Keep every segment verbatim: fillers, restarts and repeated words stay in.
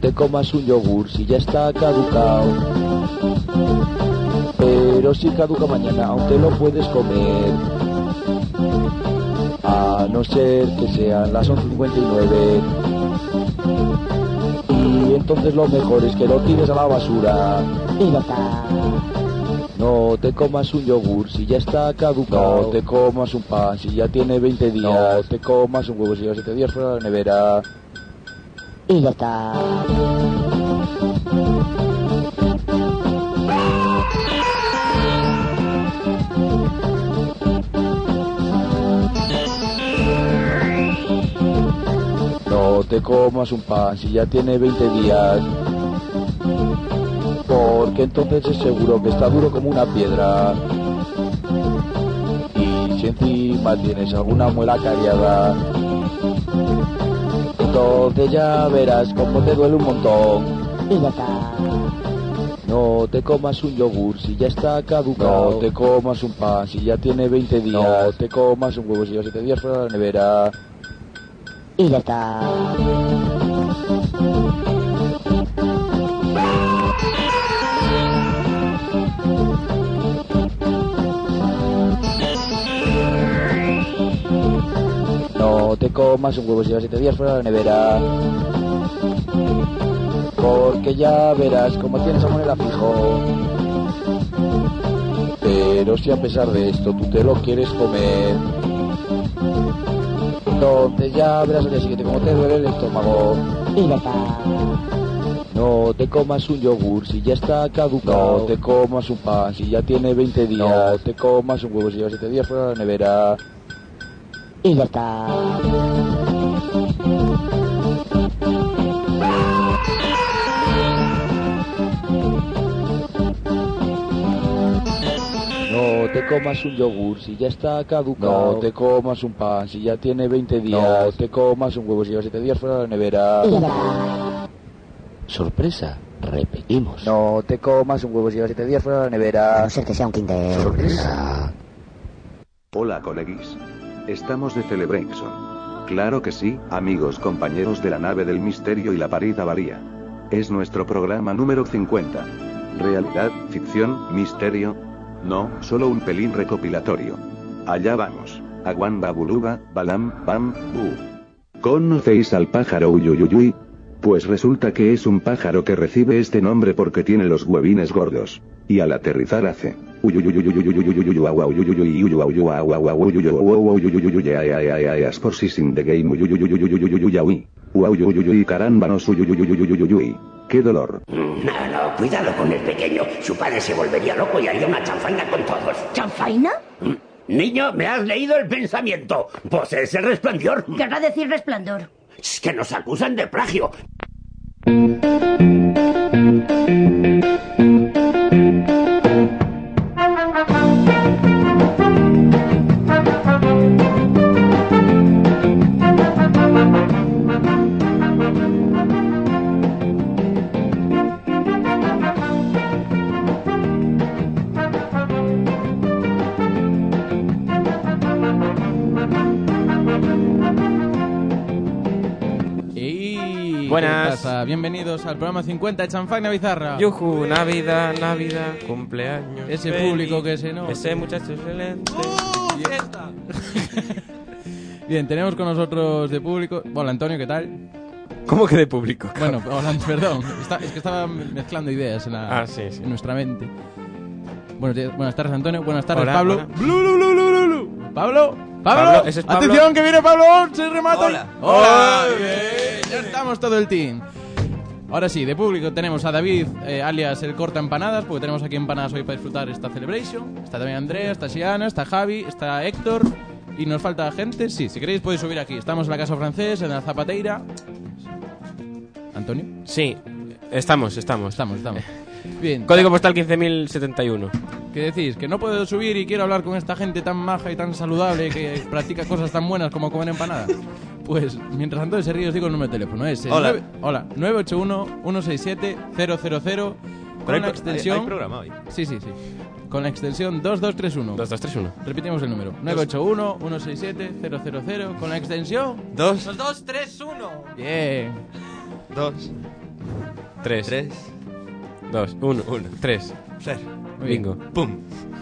te comas un yogur si ya está caducado. Pero si caduca mañana aún te lo puedes comer. A no ser que sean las once cincuenta y nueve. Y entonces lo mejor es que lo tires a la basura. Y ya está. No te comas un yogur si ya está caducado. No te comas un pan si ya tiene veinte días. No te comas un huevo si lleva siete días fuera de la nevera. Y ya está. No te comas un pan si ya tiene veinte días. Porque entonces es seguro que está duro como una piedra. Y si encima tienes alguna muela cariada, entonces ya verás cómo te duele un montón. Y ya está. No te comas un yogur si ya está caducado. No te comas un pan si ya tiene veinte días. No te comas un huevo si lleva siete días fuera de la nevera. Y ya está. No te comas un huevo si lleva siete días fuera de la nevera. Porque ya verás cómo tienes a moneda fijo. Pero si a pesar de esto tú te lo quieres comer, entonces ya verás al día siguiente cómo te duele el estómago. Y ya está. No te comas un yogur si ya está caducado. No te comas un pan si ya tiene veinte días. No te comas un huevo si lleva siete días fuera de la nevera. Y ya está. No te comas un yogur si ya está caducado. No te comas un pan si ya tiene veinte días. No te comas un huevo si lleva siete días fuera de la nevera. Y ya está. Sorpresa, repetimos. No te comas un huevo si lleva siete días fuera de la nevera. A no ser que sea un Kinder. Sorpresa. Hola coleguis. Estamos de Celebration. Claro que sí, amigos compañeros de la nave del misterio y la parida varía. Es nuestro programa número cincuenta. Realidad, ficción, misterio. No, solo un pelín recopilatorio. Allá vamos. Aguan babuluba, balam, bam, bu. ¿Conocéis al pájaro Uyuyuyuy? Pues resulta que es un pájaro que recibe este nombre porque tiene los huevines gordos. Y al aterrizar hace por si sin the game. Caramba, no. ¡Qué dolor! No, no, cuidado con el pequeño. Su padre se volvería loco y haría una chanfaina con todos. ¿Chanfaina? Niño, ¿me has leído el pensamiento? Pues es el Resplandor. Querrá decir Resplandor. Es que nos acusan de plagio. Buenas. Bienvenidos al programa cincuenta de Chanfaina Bizarra. Yuju, Navidad, Navidad, cumpleaños. Ese feliz, público que se no. Ese muchacho excelente. ¡Oh, fiesta! Bien, tenemos con nosotros de público. Hola, Antonio, ¿qué tal? ¿Cómo que de público? Bueno, hola, perdón. Está, es que estaba mezclando ideas en, la, ah, sí, sí. en nuestra mente. Buenos días, buenas tardes, Antonio. Buenas tardes, Hola, Pablo. Buena. Blu, blu, blu, blu, blu. Pablo. Pablo. Pablo, ese es Pablo. Atención, que viene Pablo. Se remata. Hola. Hola. Bien. Ya estamos todo el team. Ahora sí, de público tenemos a David, eh, alias el Corta Empanadas, porque tenemos aquí empanadas hoy para disfrutar esta celebration. Está también Andrea, está Siana, está Javi, está Héctor. Y nos falta gente. Sí, si queréis podéis subir aquí. Estamos en la Casa Francés, en la Zapateira. ¿Antonio? Sí, estamos, estamos. Estamos, estamos. Bien. Código postal quince mil setenta y uno. ¿Qué decís? Que no puedo subir y quiero hablar con esta gente tan maja y tan saludable que practica cosas tan buenas como comer empanadas. Pues, mientras Antonio se ríe, os digo el número de teléfono. Es el Hola. nueve, hola, nueve ocho uno, uno seis siete, cero cero cero con hay, la extensión... Hay, hay programa hoy. Sí, sí, sí. Con la extensión dos dos tres uno. dos dos tres uno. Repetimos el número. nueve ocho uno, uno seis siete, cero cero cero con la extensión... dos dos tres uno. Bien. dos. tres, tres, dos, uno, uno, tres. cero. Muy bien. Bingo. ¡Pum!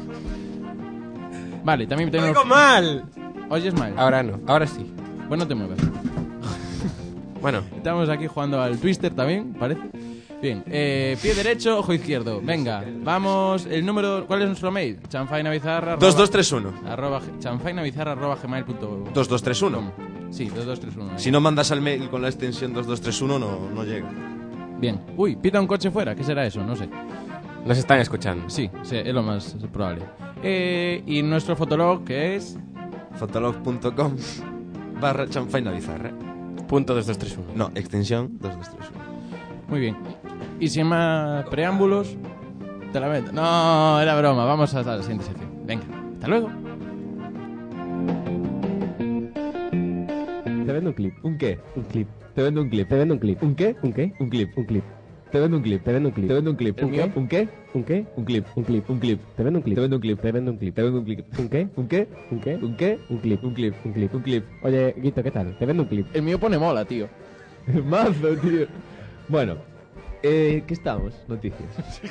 Vale, también tenemos... ¡Oigo mal! ¿Oyes mal? Ahora no, ahora sí. Pues no te muevas. Bueno, Estamos aquí jugando al Twister también, parece. Bien, eh, pie derecho, ojo izquierdo. Venga, vamos. El número... ¿Cuál es nuestro mail? chanfainabizarra... dos dos tres uno. Arroba, chanfainabizarra arroba gmail punto com. dos dos tres uno. Sí, dos dos tres uno. Si no mandas al mail con la extensión dos dos tres uno, no, no llega. Bien. Uy, pita un coche fuera. ¿Qué será eso? No sé. nos están escuchando. Sí, sí, es lo más probable. Eh, y nuestro fotolog, que es... Fotolog punto com barra chanfainabizarra. Punto dos dos tres uno. No, extensión dos dos tres uno. Muy bien. Y sin más preámbulos, te la meto. No, era broma. Vamos a la siguiente sección. Venga, hasta luego. Te vendo un clip. ¿Un qué? Un clip. Te vendo un clip. Te vendo un clip. ¿Un qué? ¿Un qué? Un clip. Un clip. Te vendo un clip. Te vendo un clip. Te vendo un clip. ¿Un qué? ¿Un qué? ¿Un qué? Un clip. Un clip. Un clip. Te vendo un clip. Te vendo un clip. Te vendo un clip. Te vendo un clip. ¿Un qué? ¿Un qué? ¿Un qué? ¿Un qué? Un clip. Un clip. Un clip. Un clip. Oye, Guito, ¿qué tal? Te vendo un clip. El mío pone mola, tío. Mazo, tío. Bueno, eh, ¿qué estamos? Noticias.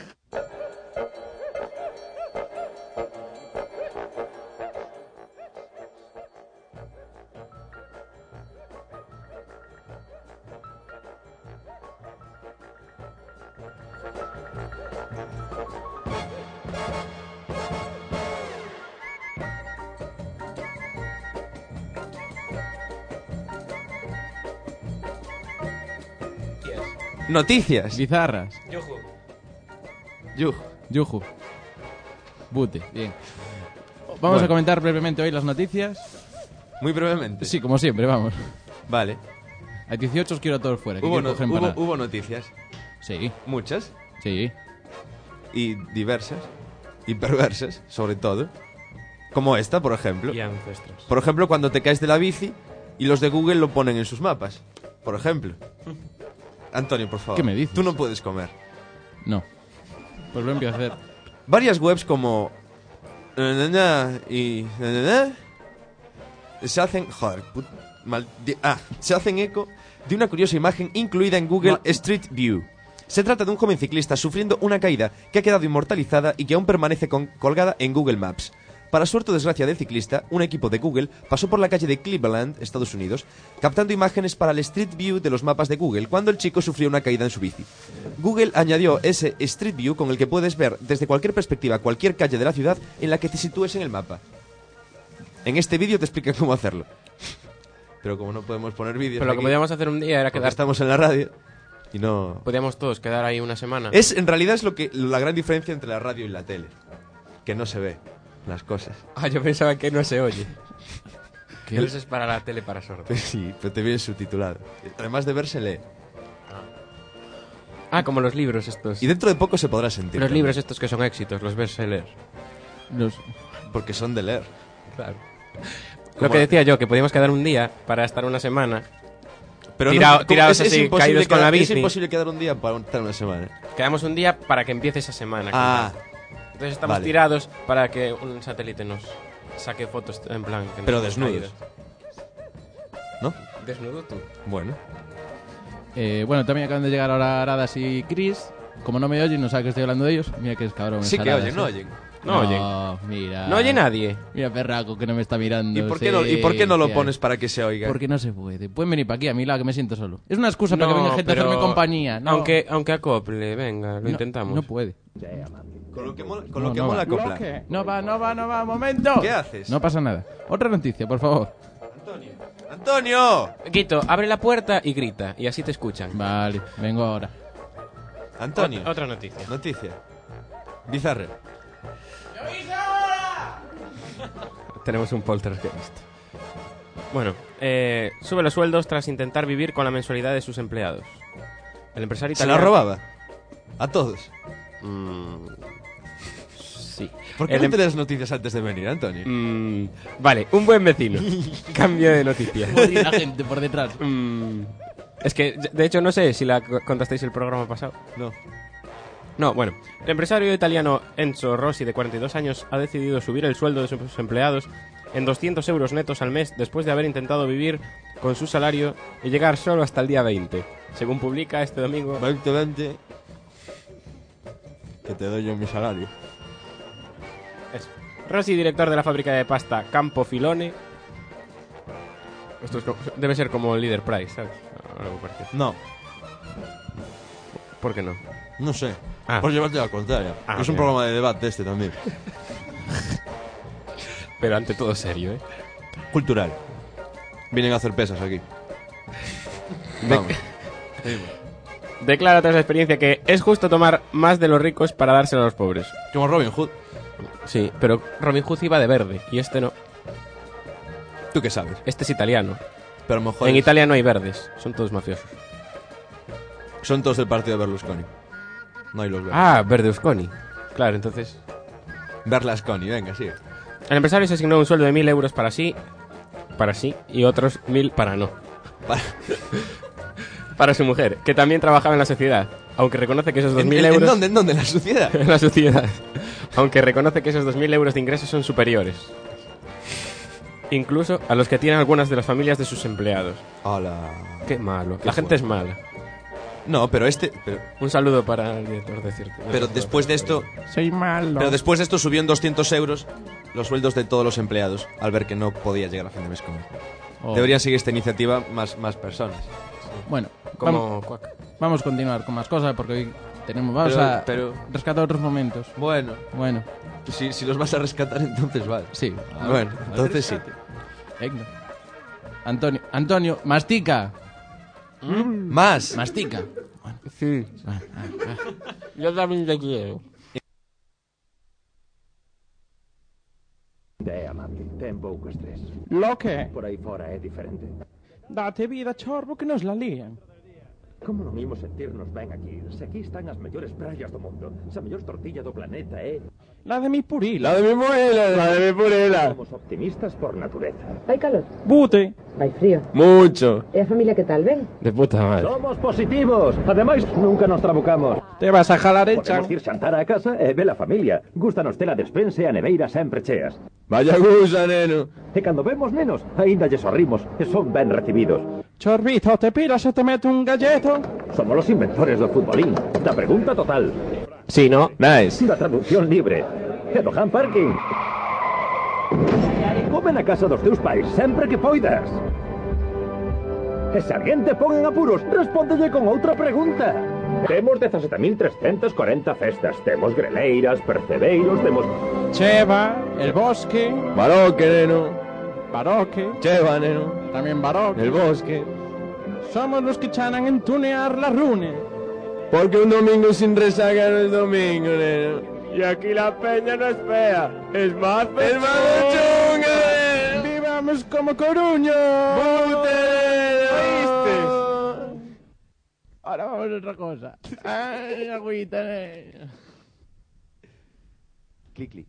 Noticias. Bizarras. Yuju. Yuj. Yuju. Bute. Bien. Vamos Bueno. a comentar brevemente hoy las noticias. Muy brevemente. Sí, como siempre, vamos. Vale. A dieciocho os quiero a todos fuera. Que Hubo, quiero no- coger hubo, empanadas. hubo noticias. Sí, Muchas. sí. Y diversas. Y perversas, sobre todo. Como esta, por ejemplo. Y ancestros. Por ejemplo, cuando te caes de la bici y los de Google lo ponen en sus mapas. Por ejemplo. Antonio, por favor. ¿Qué me dices? Tú no puedes comer. No. Pues lo empiezo a hacer. Varias webs como... na, na, na, y... na, na, na, se hacen... Joder, put- mal- di- ah, se hacen eco de una curiosa imagen incluida en Google Street View. Se trata de un joven ciclista sufriendo una caída que ha quedado inmortalizada y que aún permanece con- colgada en Google Maps. Para suerte o desgracia del ciclista, un equipo de Google pasó por la calle de Cleveland, Estados Unidos, captando imágenes para el Street View de los mapas de Google cuando el chico sufrió una caída en su bici. Google añadió ese Street View con el que puedes ver desde cualquier perspectiva cualquier calle de la ciudad en la que te sitúes en el mapa. En este vídeo te expliqué cómo hacerlo. Pero como no podemos poner vídeos Pero lo que aquí, podíamos hacer un día era porque quedar... estamos en la radio y no... Podíamos todos quedar ahí una semana. Es, en realidad es lo que la gran diferencia entre la radio y la tele. Que no se ve las cosas. Ah, yo pensaba que no se oye. ¿Qué? Que eso es para la tele para sordos. Sí, pero te viene subtitulado. Además de ver, se lee. Ah, como los libros estos. Y dentro de poco se podrá sentir. Los también, libros estos que son éxitos, los bestsellers. Los... Porque son de leer. Claro. Como- Lo que decía yo, que podíamos quedar un día para estar una semana. Pero Tirado- como- tirados es, es así, imposible caídos con quedar- la bici. Es imposible quedar un día para estar una semana. Quedamos un día para que empiece esa semana. Ah, Entonces estamos vale. tirados para que un satélite nos saque fotos en plan. que nos pero hemos desnudos. caído. ¿No? Desnudo tú. Bueno. Eh, bueno, también acaban de llegar ahora Aradas y Chris. Como no me oyen, no sabe que estoy hablando de ellos. Mira que es cabrón. Sí es que Aradas, oyen, no ¿eh? oyen. No No, mira. No oye nadie. Mira, perraco, que no me está mirando. ¿Y por qué sí, no, ¿y por qué no lo que- pones para que se oiga? Porque no se puede. Pueden venir para aquí, a mi lado, que me siento solo. Es una excusa para No, que venga gente a pero hacerme compañía. No. Aunque, aunque acople, venga, lo No, intentamos. No puede. Con lo que mola, con No, lo que no mola va. copla. No va, no va, no va, momento. ¿Qué haces? No pasa nada. Otra noticia, por favor. ¡Antonio! Guito, abre la puerta y grita, y así te escuchan. Vale, vengo ahora. Antonio. Ot- otra noticia. Noticia. Bizarre. Tenemos un poltergeist. Bueno, eh, sube los sueldos tras intentar vivir con la mensualidad de sus empleados. El empresario ¿Se la italiano... robaba? A todos. Mm, sí. ¿Por qué El no em- te das noticias antes de venir, Antonio? Mm, vale, un buen vecino. Cambio de noticia. Morir la gente por detrás. Mm, es que, de hecho, no sé si la co- contasteis el programa pasado. No. No, bueno. El empresario italiano Enzo Rossi, de cuarenta y dos años, ha decidido subir el sueldo de sus empleados en doscientos euros netos al mes después de haber intentado vivir con su salario y llegar solo hasta el día veinte. Según publica este domingo... veinte, veinte... Que te doy yo mi salario. Eso. Rossi, director de la fábrica de pasta Campo Filone. Esto es como, debe ser como Leader Price, ¿sabes? Algo parecido. No. ¿Por qué no? No sé. Ah. Por llevarte a la contraria. Ah, es un bien. programa de debate este también. Pero ante todo serio, ¿eh? Cultural. Vienen a hacer pesas aquí. Vamos. Declara tras la experiencia que es justo tomar más de los ricos para dárselo a los pobres. Como Robin Hood. Sí, pero Robin Hood iba de verde y este no. ¿Tú qué sabes? Este es italiano. Pero a lo mejor En es- Italia no hay verdes, son todos mafiosos. Son todos del partido de Berlusconi. No hay los verdes. Ah, Berlusconi. Claro, entonces... Berlusconi, venga, sí. El empresario se asignó un sueldo de mil euros para sí, para sí, y otros mil para no. Para, para su mujer, que también trabajaba en la sociedad, aunque reconoce que esos dos ¿En, mil en, euros... ¿En dónde? ¿En dónde? ¿En la sociedad? en la sociedad. Aunque reconoce que esos dos mil euros de ingresos son superiores. Incluso a los que tienen algunas de las familias de sus empleados. Hola. Qué malo. Qué la gente fuerte. es mala. No, pero este... Pero, Un saludo para el director de cierto. pero después de esto... Soy malo. Pero después de esto subió en doscientos euros los sueldos de todos los empleados al ver que no podía llegar a fin de mes con él. Oh. Deberían seguir esta iniciativa más, más personas. Bueno, Como vam- Quack. vamos a continuar con más cosas porque hoy tenemos... Vamos Pero- a pero- rescatar otros momentos. Bueno, Bueno, si, si los vas a rescatar entonces vale. sí. Bueno, entonces sí. Venga. Antonio, Antonio, mastica. Más. Mastica. Sí. Yo también te quiero. Te amabile, ten pouco estrés. Lo que? Por aí fora é diferente. Date vida, chorbo, que nos la lían. Como non imos sentirnos ben aquí? Se aquí están as mellores praias do mundo. Se a mellor tortilla do planeta é... La de mi purila. La de mi muela, la de mi purela. Somos optimistas por natureza. Hai calor, Bute. hai frío. Mucho. E a familia que tal, ben? De puta madre. Somos positivos. Ademais, nunca nos trabucamos. Te vas a jalar el chan. Podemos ir xantar a casa e ver a familia. Gústanos ter a despensa e a neveira sempre cheas. Vaya gusa, neno. E cando vemos nenos, aínda lle sorrimos e son ben recibidos. Chorbito, te piras e te mete un galleto. Somos los inventores do futbolín. Da pregunta total. Sí, ¿no? Nice. Da traducción libre. E do hand parking. Come na casa dos teus pais sempre que poidas. E se alguén te pon en apuros, respóndelle con outra pregunta. Temos dezasete mil trescentas corenta festas. Temos greleiras, percebeiros, temos... Cheva, el bosque, Baroque, neno. baroque, Cheva, neno. también baroque. El bosque. Somos los que chanan en tunear la rune. Porque un domingo sin resaca no es domingo, neno. Y aquí la peña no es fea. Es más Es más chunga, neno. ¡Vivamos como Coruño! ¿Oíste? Ahora vamos a otra cosa. Ay, agüita, eh. Clic, clic.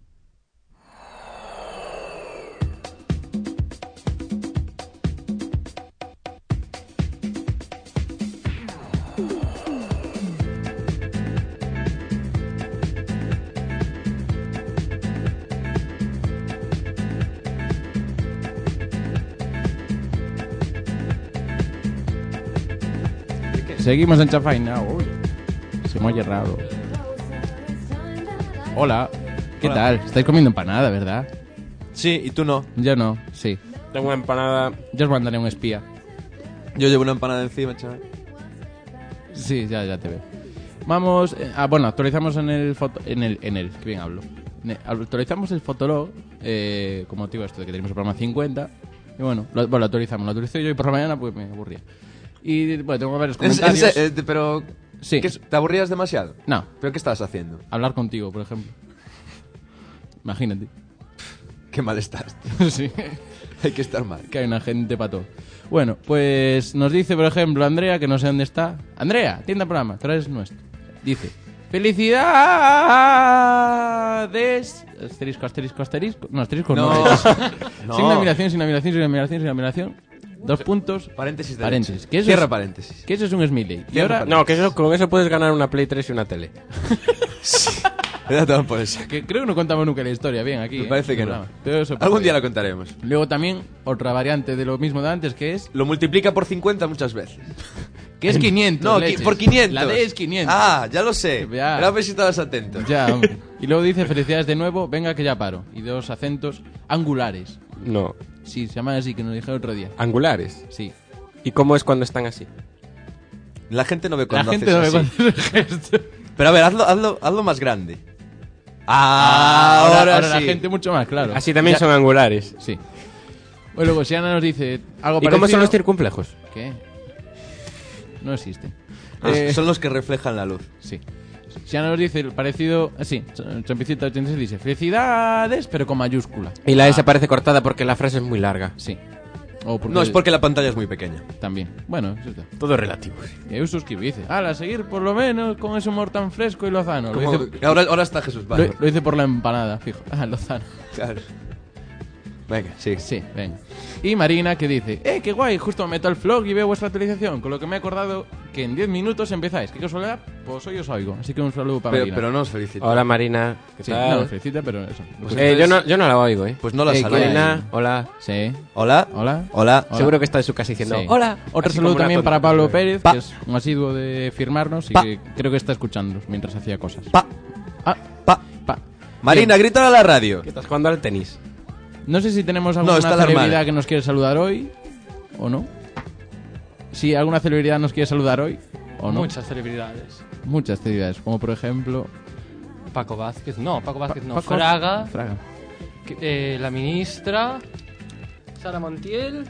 Seguimos en Chafaina. Uy, se me oye raro. Hola, ¿qué Hola. tal? Estáis comiendo empanada, ¿verdad? Sí, y tú no. Yo no, sí. Tengo una empanada. Yo os mandaré un espía. Yo llevo una empanada encima, chaval. Sí, ya, ya te veo. Vamos, eh, ah, bueno, actualizamos en el foto, en el, en el, que bien hablo. Ne- Actualizamos el Fotolog, eh, como te digo esto de que tenemos el programa cincuenta. Y bueno, lo, bueno, lo actualizamos, lo actualicé yo y por la mañana pues me aburría. Y bueno, tengo varios En- en comentarios. se- eh, pero... Sí. ¿qué es? ¿Te aburrías demasiado? No, ¿Pero qué estabas haciendo? hablar contigo, por ejemplo. Imagínate. Qué mal estás, tío. Sí. Hay que estar mal. Que hay una gente para todo. Bueno, pues nos dice, por ejemplo, Andrea, que no sé dónde está. Andrea, tienda programa, que ahora es nuestro. Dice, ¡felicidades! Asterisco, asterisco, asterisco. No, asterisco no. No. es. No. Sin admiración, sin admiración, sin admiración, sin admiración. Dos puntos. Paréntesis de Paréntesis. leche. Que eso Cierra es- paréntesis. Que eso es un Smiley. Y Cierra ahora... No, que eso, con eso puedes ganar una Play tres y una tele. Me da todo por eso. Que creo que no contamos nunca la historia bien aquí. Me ¿eh? parece que El no. programa. Pero eso Algún pasa día bien. la contaremos. Luego también otra variante de lo mismo de antes que es... Lo multiplica por cincuenta muchas veces. Que es quinientos. No, leches. por quinientos. La D es quinientos. Ah, ya lo sé. Ya. Era a ver si estabas atento. Ya, hombre. Y luego dice felicidades de nuevo, venga que ya paro. Y dos acentos angulares. No. Sí, se llaman así, que nos dijeron otro día. ¿Angulares? Sí. ¿Y cómo es cuando están así? La gente no ve cuando La gente no ve haces así. cuando haces el gesto. Pero a ver, hazlo, hazlo, hazlo más grande. Ah, Ah, ahora, ahora, ahora la sí. gente mucho más, claro. Así también Ya- son angulares. Sí. Bueno, luego Siana nos dice algo ¿Y parecido. cómo son los circunflejos? ¿Qué? No existen. Ah, Eh, Son los que reflejan la luz. Sí. Siana nos dice el parecido... Así, Champicita ochenta y seis dice felicidades, pero con mayúscula. Y la S parece cortada porque la frase es muy larga. Sí. O porque... No, es porque la pantalla es muy pequeña. También. Bueno, eso está. Todo es relativo. Y ahí suscribe y dice, ala, seguir por lo menos con ese humor tan fresco y lozano. Lo Como- dice, ahora, ahora está Jesús. Vale. lo, lo dice por la empanada, fijo. Ah, lozano. Claro. Venga, sí. Sí, venga. Y Marina que dice, eh, qué guay, justo me meto al vlog y veo vuestra actualización, con lo que me he acordado que en diez minutos empezáis. ¿Qué casualidad? Pues hoy os oigo. Así que un saludo para Pero, Marina. pero no os felicito. Hola Marina. ¿Qué Sí, tal? no, felicita, pero eso. Pues Eh, entonces- yo, no, yo no la oigo, ¿eh? Pues no la Eh, saludo. Marina, hola. Sí. Hola. Hola. Hola. Hola. Seguro que está en su casa diciendo Sí. hola. Otro Así saludo como una también tonta. para Pablo Pérez, Pa. que es un asiduo de firmarnos y Pa. que creo que está escuchando mientras hacía cosas. Pa. Ah, Pa. pa. Marina, grítale a la radio. ¿Qué estás jugando al tenis? No sé si tenemos No, alguna está la celebridad hermana. que nos quiere saludar hoy o no. Si alguna celebridad nos quiere saludar hoy o no. Muchas celebridades. Muchas celebridades, como por ejemplo Paco Vázquez, no, Paco Vázquez no. Paco- Fraga, Fraga. que- eh, la ministra, Sara Montiel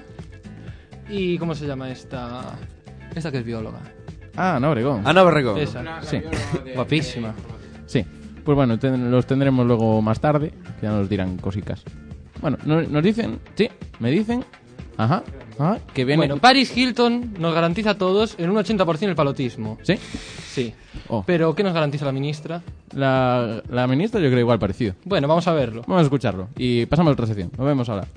y ¿cómo se llama esta? Esta que es bióloga. Ah, no, Obregón. Ana Barregón. Esa. Sí. Guapísima. Sí. Pues bueno, ten- los tendremos luego más tarde, que ya nos dirán cositas. Bueno, no- nos dicen, sí, me dicen, ajá, ajá, que viene... Bueno, Paris Hilton nos garantiza a todos en un ochenta por ciento el palotismo. ¿Sí? Sí. Oh. Pero ¿qué nos garantiza la ministra? La, la ministra yo creo igual parecido. Bueno, vamos a verlo. Vamos a escucharlo y pasamos a otra sección. Nos vemos ahora.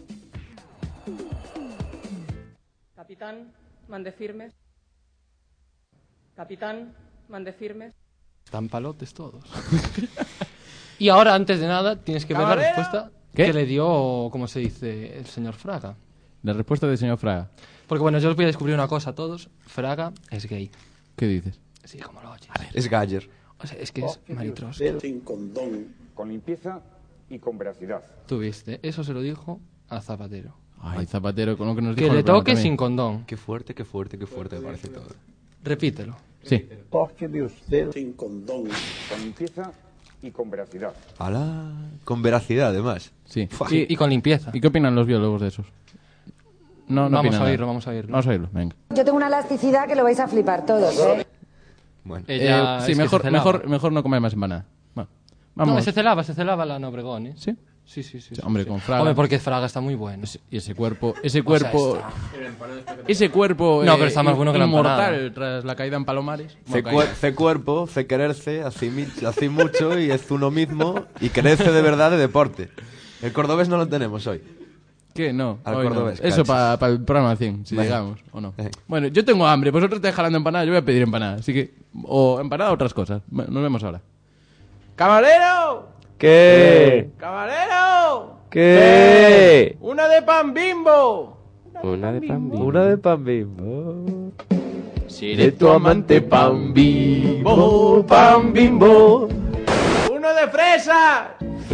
Capitán, mande firmes. Capitán, mande firmes. Están palotes todos. Y ahora, antes de nada, tienes que ver la ¡Camarero! respuesta ¿Qué? que le dio, ¿cómo se dice?, el señor Fraga. La respuesta del señor Fraga. Porque bueno, yo os voy a descubrir una cosa a todos. Fraga es gay. ¿Qué dices? Sí, como lo oyes. Es Galler. O sea, es que es Maritros. Sin condón. Con limpieza y con veracidad. Tú viste, eso se lo dijo a Zapatero. Ay, Zapatero, con lo que nos Que dijo en le el programa toque también. sin condón. Qué fuerte, qué fuerte, qué fuerte me parece todo. Repítelo. Sí. Toque de usted. Sin condón. Con limpieza y con veracidad. Alá. Con veracidad, además. Sí. Fua. Y, y con limpieza. ¿Y qué opinan los biólogos de esos? No, no Vamos opinan a nada. oírlo, vamos a oírlo. Vamos a oírlo, venga. Yo tengo una elasticidad que lo vais a flipar todos, ¿eh? Bueno. Ella Eh, sí, es que mejor, se celaba. mejor, mejor no comer más empanada. Bueno, vamos. No, se celaba, se celaba la Ana Obregón, ¿eh? ¿Sí? Sí, sí, sí. Sí, hombre, sí. con Fraga. Hombre, porque Fraga está muy bueno. Y ese cuerpo, ese O cuerpo, sea, ese cuerpo No, eh, pero está más bueno que la inmortal empanada. tras la caída en Palomares. Fe, Bueno, cuer- caída. fe cuerpo, fe quererse, hace, mi- hace mucho y es uno mismo y crece de verdad de deporte. El cordobés no lo tenemos hoy. ¿Qué? No. Al hoy no. cordobés, Eso cachis. para el programa cien, si Venga. llegamos o no. Venga. Bueno, yo tengo hambre. Vosotros estáis jalando empanada, yo voy a pedir empanada. Así que, o empanada o otras cosas. Bueno, nos vemos ahora. ¡Camarero! ¿Qué? ¡Camarero! ¿Qué? ¡Una de pan Bimbo! Una de pan bimbo. Una de pan bimbo. Seré tu amante pan bimbo, pan bimbo. ¡Uno de fresa!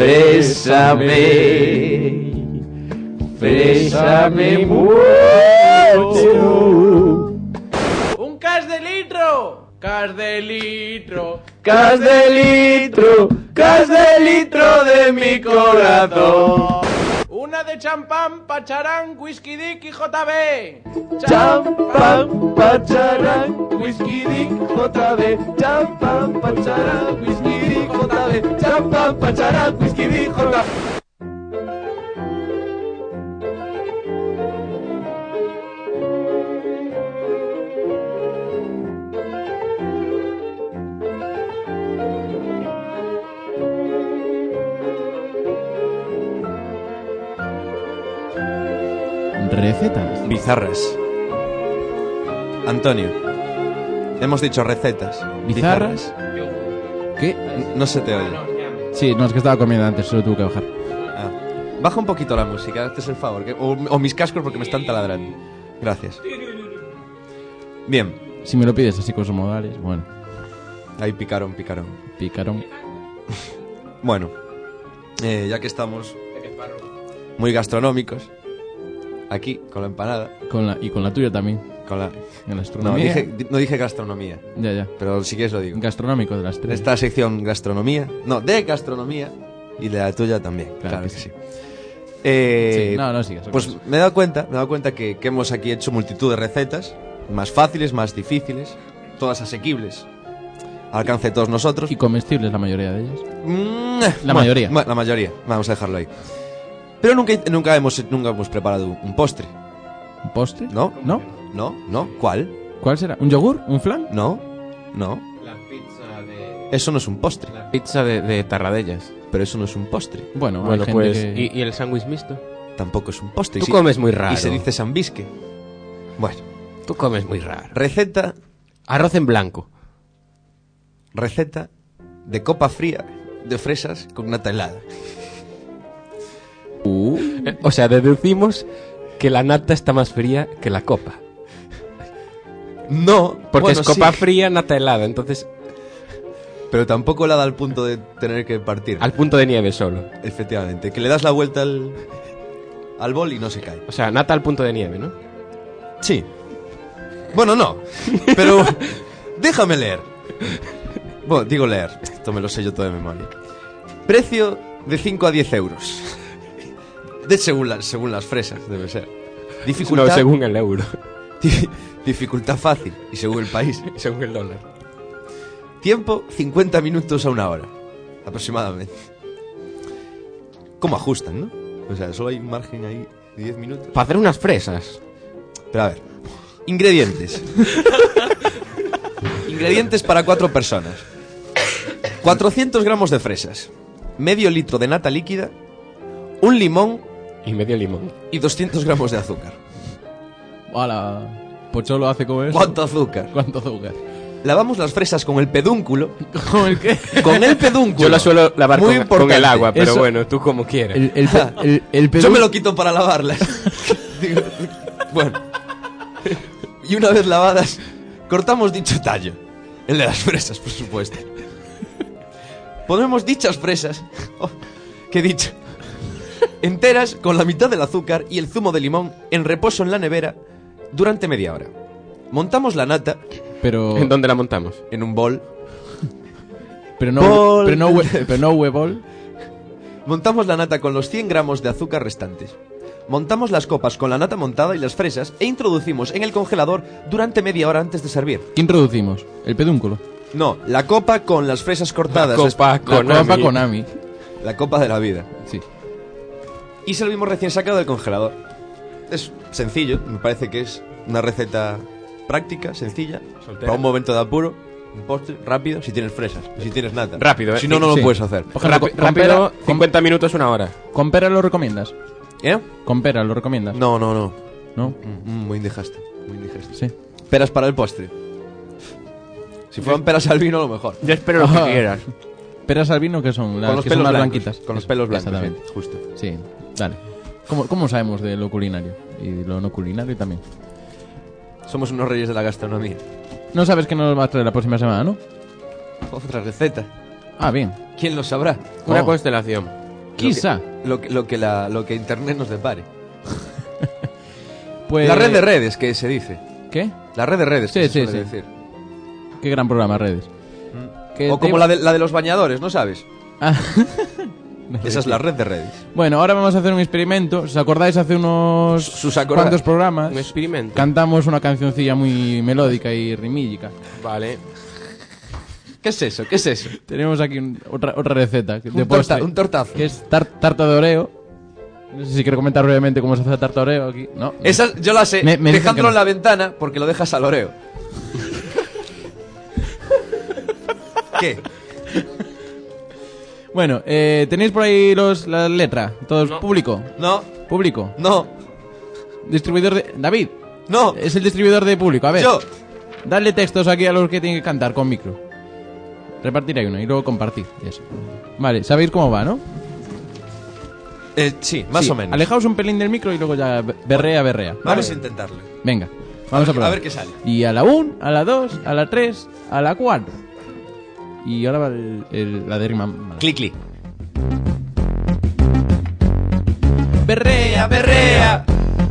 Frésame, frésame mucho. ¡Un cas de litro! ¡Cas de litro! Cas de litro, cas de litro de mi corazón. ¡Una de champán, pacharán, whisky dick y J B! Champán, pacharán, whisky dick, J B. Champán, pacharán, whisky dick, J B. Champán, pacharán, whisky dick, J B. Recetas. Bizarras. Antonio. Hemos dicho recetas. ¿Bizarras? ¿Qué? N- No se te oye. Sí, no, es que estaba comiendo antes, solo tuve que bajar. Ah. Baja un poquito la música, este es el favor. que- o, o mis cascos porque me están taladrando. Gracias. Bien. Si me lo pides así con esos modales, bueno. Ahí picaron, picaron. Picaron. Bueno, eh, ya que estamos muy gastronómicos, aquí, con la empanada. Con la, y con la tuya también. Con la... En la No astronomía. dije, no dije gastronomía. Ya, ya. Pero si quieres lo digo. Gastronómico de las tres. Esta sección gastronomía. No, de gastronomía. Y de la tuya también. Claro Claro, que que sí. sí. Eh, Sí, no, no sigas, Pues sigas. me he dado cuenta, me he dado cuenta que, que hemos aquí hecho multitud de recetas. Más fáciles, más difíciles. Todas asequibles. Al alcance de todos nosotros. Y comestibles la mayoría de ellas. Mm, La bueno, mayoría. bueno, la mayoría. Vamos a dejarlo ahí. Pero nunca, nunca, hemos, nunca hemos preparado un postre. ¿Un postre? ¿No? ¿No? ¿No? ¿No? ¿Cuál? ¿Cuál será? ¿Un yogur? ¿Un flan? No. No. La pizza de... Eso no es un postre. La pizza de, de Tarradellas. Pero eso no es un postre. Bueno, hay Bueno, gente pues... que- ¿Y, y el sándwich mixto? Tampoco es un postre. Tú Y si- comes muy raro. Y se dice sambisque. Bueno. Tú comes muy raro. Receta. Arroz en blanco. Receta de copa fría de fresas con nata helada. Uh. Eh, O sea, deducimos que la nata está más fría que la copa. No, Porque bueno, es copa sí. fría, nata helada. Entonces, Pero tampoco helada al punto de tener que partir. al punto de nieve solo. Efectivamente. Que le das la vuelta al, al bol y no se cae. O sea, nata al punto de nieve, ¿no? Sí. Bueno, no. Pero déjame leer. Bueno, digo leer. Esto me lo sé yo todo de memoria. Precio de cinco a diez euros. De según, la- según las fresas, debe ser. Dificultad, No, según el euro. Di- dificultad fácil. Y según el país. Según el dólar. Tiempo, cincuenta minutos a una hora. Aproximadamente. ¿Cómo ajustan, no? O sea, solo hay un margen ahí de diez minutos. Para hacer unas fresas. Pero a ver. Ingredientes. Ingredientes para cuatro personas. cuatrocientos gramos de fresas. Medio litro de nata líquida. Un limón. Y medio limón. Y doscientos gramos de azúcar. ¡Hala! Pocholo hace como eso. ¿Cuánto azúcar? ¿Cuánto azúcar? Lavamos las fresas con el pedúnculo. ¿Con el qué? Con el pedúnculo. Yo lo suelo lavar Muy con, con importante. el agua, pero Eso- bueno, tú como quieras. El, el, pe- el, el Yo pedún- me lo quito para lavarlas. Digo, bueno. Y una vez lavadas, cortamos dicho tallo. El de las fresas, por supuesto. Ponemos dichas fresas. Oh, ¿qué he dicho? Enteras con la mitad del azúcar y el zumo de limón en reposo en la nevera durante media hora. Montamos la nata. Pero... ¿En dónde la montamos? En un bol. Pero no, Bol. pero no, hue- pero no huevol. Montamos la nata con los cien gramos de azúcar restantes. Montamos las copas con la nata montada y las fresas e introducimos en el congelador durante media hora antes de servir. ¿Qué introducimos? El pedúnculo. No, la copa con las fresas cortadas. La copa Es- con La copa Konami. Konami. La copa de la vida. Sí. Y servimos recién sacado del congelador. Es sencillo, me parece que es una receta práctica, sencilla, Soltera. para un momento de apuro, un postre rápido, si tienes fresas, y si tienes nata. Rápido, ¿eh? Si no, no Sí. lo puedes hacer. Por ejemplo, Rapi- con- con pera- rápido, cincuenta minutos, una hora. ¿Con pera lo recomiendas? ¿Eh? ¿Con pera lo recomiendas? No, no, no. ¿No? Mm, muy indigesto, muy indigesto. Sí. Peras para el postre. Si fueran peras al vino, a lo mejor. Yo espero lo que Ajá. quieras. ¿Peras al vino que son? Las Con los que son pelos más blancos, blanquitas. con los Eso, pelos blancos, exactamente. sí, justo. Sí, dale. ¿Cómo, ¿Cómo sabemos de lo culinario? Y de lo no culinario también. Somos unos reyes de la gastronomía. No sabes qué nos va a traer la próxima semana, ¿no? Otra receta. Ah, bien. ¿Quién lo sabrá? Una Oh. constelación. Quizá. Lo que, lo que, la, lo que internet nos depare. Pues... La red de redes, que se dice. ¿Qué? La red de redes, Sí, que sí, se suele sí. decir. Qué gran programa, redes. Que O te como iba- la de, la de los bañadores, ¿no sabes? Ah. Esa es la red de redes. Bueno, ahora vamos a hacer un experimento. ¿Os acordáis hace unos Sus acorda- cuantos programas? Un experimento. Cantamos una cancioncilla muy melódica y rimílica. Vale. ¿Qué es eso? ¿Qué es eso? Tenemos aquí un- otra, otra receta de Un, postre, torta, un tortazo. que es tar- tarta de Oreo. No sé si quiero comentar brevemente cómo se hace la tarta de Oreo aquí. No. Esa yo la sé. Me- me dicen Dejándolo que en no. la ventana porque lo dejas al oreo. ¿Qué? Bueno, eh, tenéis por ahí los, la letra. Todos No. público. No, Público. no, Distribuidor de. David. no. Es el distribuidor de público. A ver. Yo. Dale textos aquí a los que tienen que cantar con micro. Repartir hay uno y luego compartir. Y eso. Vale, sabéis cómo va, ¿no? Eh, sí, más Sí, o menos. Alejaos un pelín del micro y luego ya berrea, berrea. Vamos Vale. a intentarlo. Venga, vamos a, A ver- probar. a ver qué sale. Y a la uno, a la dos, a la tres, a la cuatro. Y ahora va el, el- la de rima. Clic, clic. Berrea, berrea.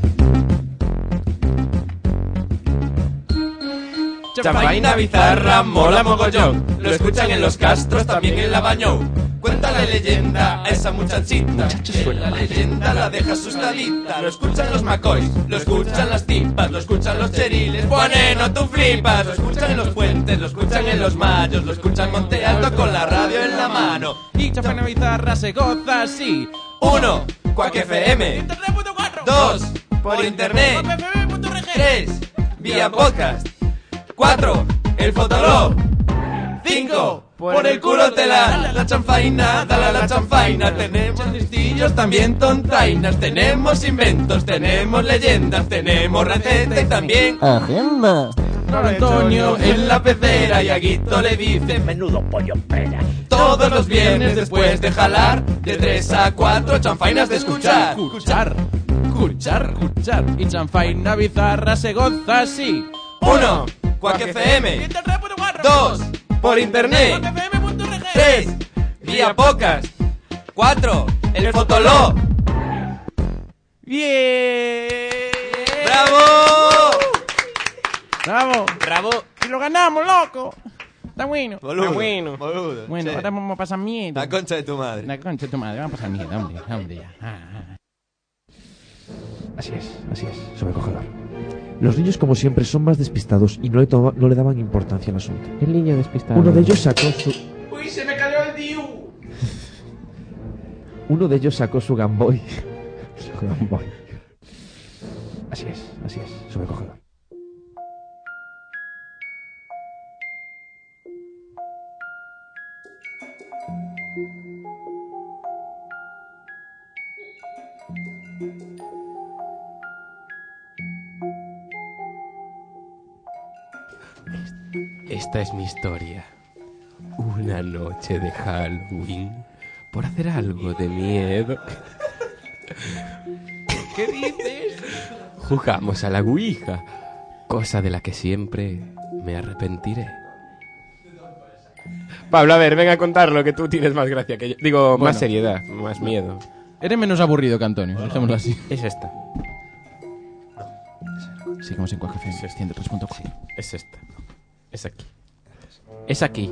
Chanfaina bizarra, mola mogollón. Lo escuchan en los castros, también en la Bañón. Cuenta la leyenda a esa muchachita, que la leyenda la deja asustadita. Lo escuchan los macoys, lo escuchan las tipas, lo escuchan los cheriles. Bueno, tú flipas. Lo escuchan en los puentes, lo escuchan en los mayos, lo escuchan Monte Alto con la radio en la mano. Y Chanfaina bizarra se goza así. Uno, Quack F M. Dos, por internet. Tres, vía podcast. Cuatro, el Fotolog. Cinco, por el culo te la, la chanfaina, dale a la chanfaina. Tenemos listillos, también tontainas. Tenemos inventos, tenemos leyendas, tenemos recetas y también Agenda. Don Antonio en la pecera y a Guito le dice menudo pollo pera. Todos los viernes después de jalar, de tres a cuatro chanfainas de escuchar. Escuchar, escuchar, escuchar. Y Chanfaina bizarra se goza así. Uno, Quack F M. Dos, por internet. Tres, vía podcast. Cuatro, el Fotolog. ¡Bien! ¡Bravo! ¡Bravo! ¡Bravo! ¡Y lo ganamos, loco! Está bueno. Boludo, Está bueno. boludo, Bueno, che. ahora vamos a pasar miedo. La concha de tu madre. La concha de tu madre. Vamos a pasar miedo, hombre. Hombre, ya. Ah, ah. Así es, así es, sobrecogedor. Los niños, como siempre, son más despistados y no le, toma- no le daban importancia al asunto. El niño despistado. Uno de ellos sacó su... ¡Uy, se me cayó el Diu! Uno de ellos sacó su Game Boy. Su Game Boy. Así es, así es, sobrecogedor. Esta es mi historia. Una noche de Halloween, por hacer algo de miedo. ¿Qué dices? Jugamos a la Ouija, cosa de la que siempre me arrepentiré. Pablo, a ver, venga a contarlo, que tú tienes más gracia que yo. Digo, Bueno. más seriedad, más miedo. Eres menos aburrido que Antonio, dejémoslo así. Es esta. Sigamos en Quack F M, ciento tres punto cuatro. Es esta. Es aquí. Es aquí.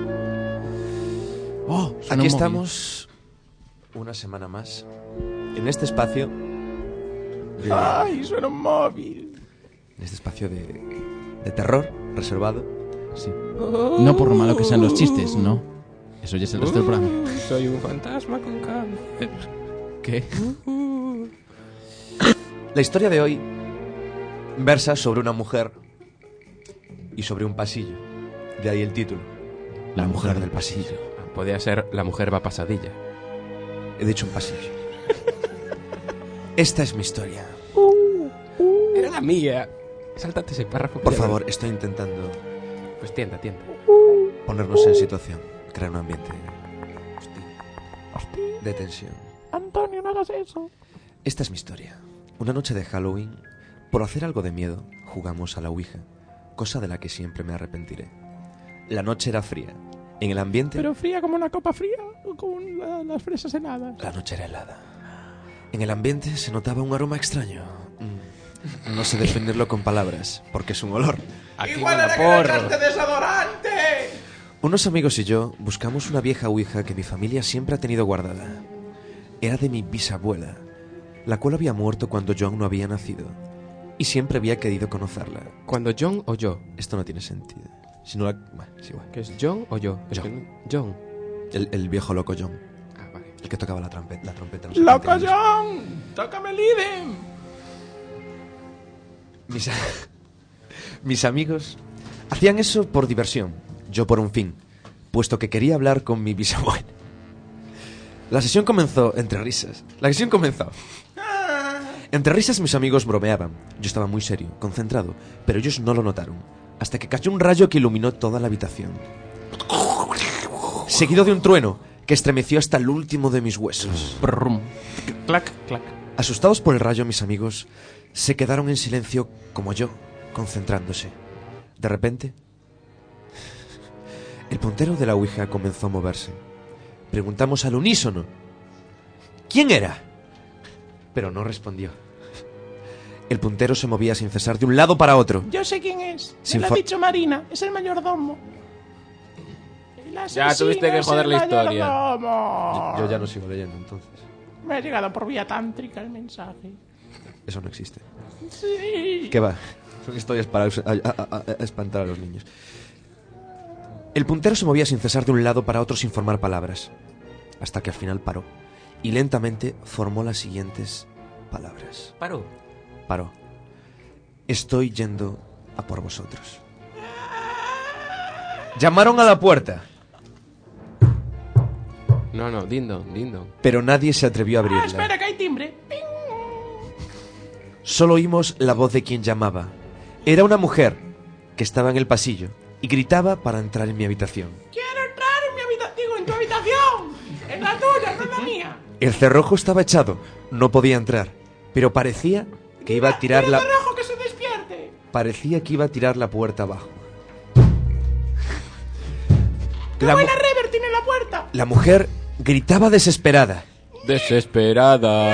Oh, suena Aquí un móvil. estamos una semana más en este espacio de, ¡Ay, suena un móvil! en este espacio de, de terror reservado. Sí. No por lo malo que sean los chistes, no. Eso ya es el resto del programa. Soy un fantasma con cáncer. ¿Qué? La historia de hoy versa sobre una mujer y sobre un pasillo. De ahí el título. La, mujer, del pasillo. Podría ser La mujer va pasadilla. He dicho un pasillo. Esta es mi historia. Era la mía. Sáltate ese párrafo. Por favor, estoy intentando Pues tienda, tienda. ponernos en situación, crear un ambiente hostil, de tensión. Antonio, no hagas eso. Esta es mi historia. Una noche de Halloween, por hacer algo de miedo, jugamos a la Ouija, cosa de la que siempre me arrepentiré. La noche era fría. En el ambiente, Pero fría como una copa fría o como la- las fresas heladas. la noche era helada. En el ambiente se notaba un aroma extraño. Mm. No sé definirlo con palabras, porque es un olor. ¡Igual era que le echaste desodorante! Unos amigos y yo buscamos una vieja Ouija que mi familia siempre ha tenido guardada. Era de mi bisabuela, la cual había muerto cuando John no había nacido. Y siempre había querido conocerla. ¿Cuando John o yo? Esto no tiene sentido. Si no la... Bueno, es igual. ¿Que es John o yo? Es John. que no- John. El, el viejo loco John. Ah, vale. El que tocaba la trompeta. La trompeta en los ¡Loco setenta años. John! ¡Tócame el idem! Mis, a- mis amigos hacían eso por diversión, yo por un fin, puesto que quería hablar con mi bisabuela. La sesión comenzó entre risas. La sesión comenzó. Entre risas mis amigos bromeaban. Yo estaba muy serio, concentrado, pero ellos no lo notaron, hasta que cayó un rayo que iluminó toda la habitación. seguido de un trueno que estremeció hasta el último de mis huesos. Brum. Clac, clac. Asustados por el rayo, mis amigos se quedaron en silencio como yo, concentrándose. De repente, el puntero de la ouija comenzó a moverse. Preguntamos al unísono: ¿quién era? Pero no respondió. El puntero se movía sin cesar de un lado para otro. Yo sé quién es. Me Sin lo ha fa- dicho Marina. Es el mayordomo. El Ya asesino tuviste que es joder el la historia. mayordomo. Yo, yo ya no sigo leyendo, entonces. Me ha llegado por vía tántrica el mensaje. Eso no existe. Sí. ¿Qué va? Son historias para us- a- a- a- a espantar a los niños. El puntero se movía sin cesar de un lado para otro sin formar palabras, hasta que al final paró y lentamente formó las siguientes palabras. Paró. Paró. Estoy yendo a por vosotros. Llamaron a la puerta, No, no, dindon, dindon. pero nadie se atrevió a Ah, abrirla. espera, que hay timbre. Ping. Solo oímos la voz de quien llamaba. Era una mujer que estaba en el pasillo y gritaba para entrar en mi habitación. Quiero entrar en mi habitación. Digo, en tu habitación. En la tuya, no en la mía. El cerrojo estaba echado, no podía entrar, pero parecía que iba a tirar Mira la... el rojo que se despierte. Parecía que iba a tirar la puerta abajo. ¡Qué La, mu- buena rever tiene la puerta! la mujer gritaba desesperada. Desesperada.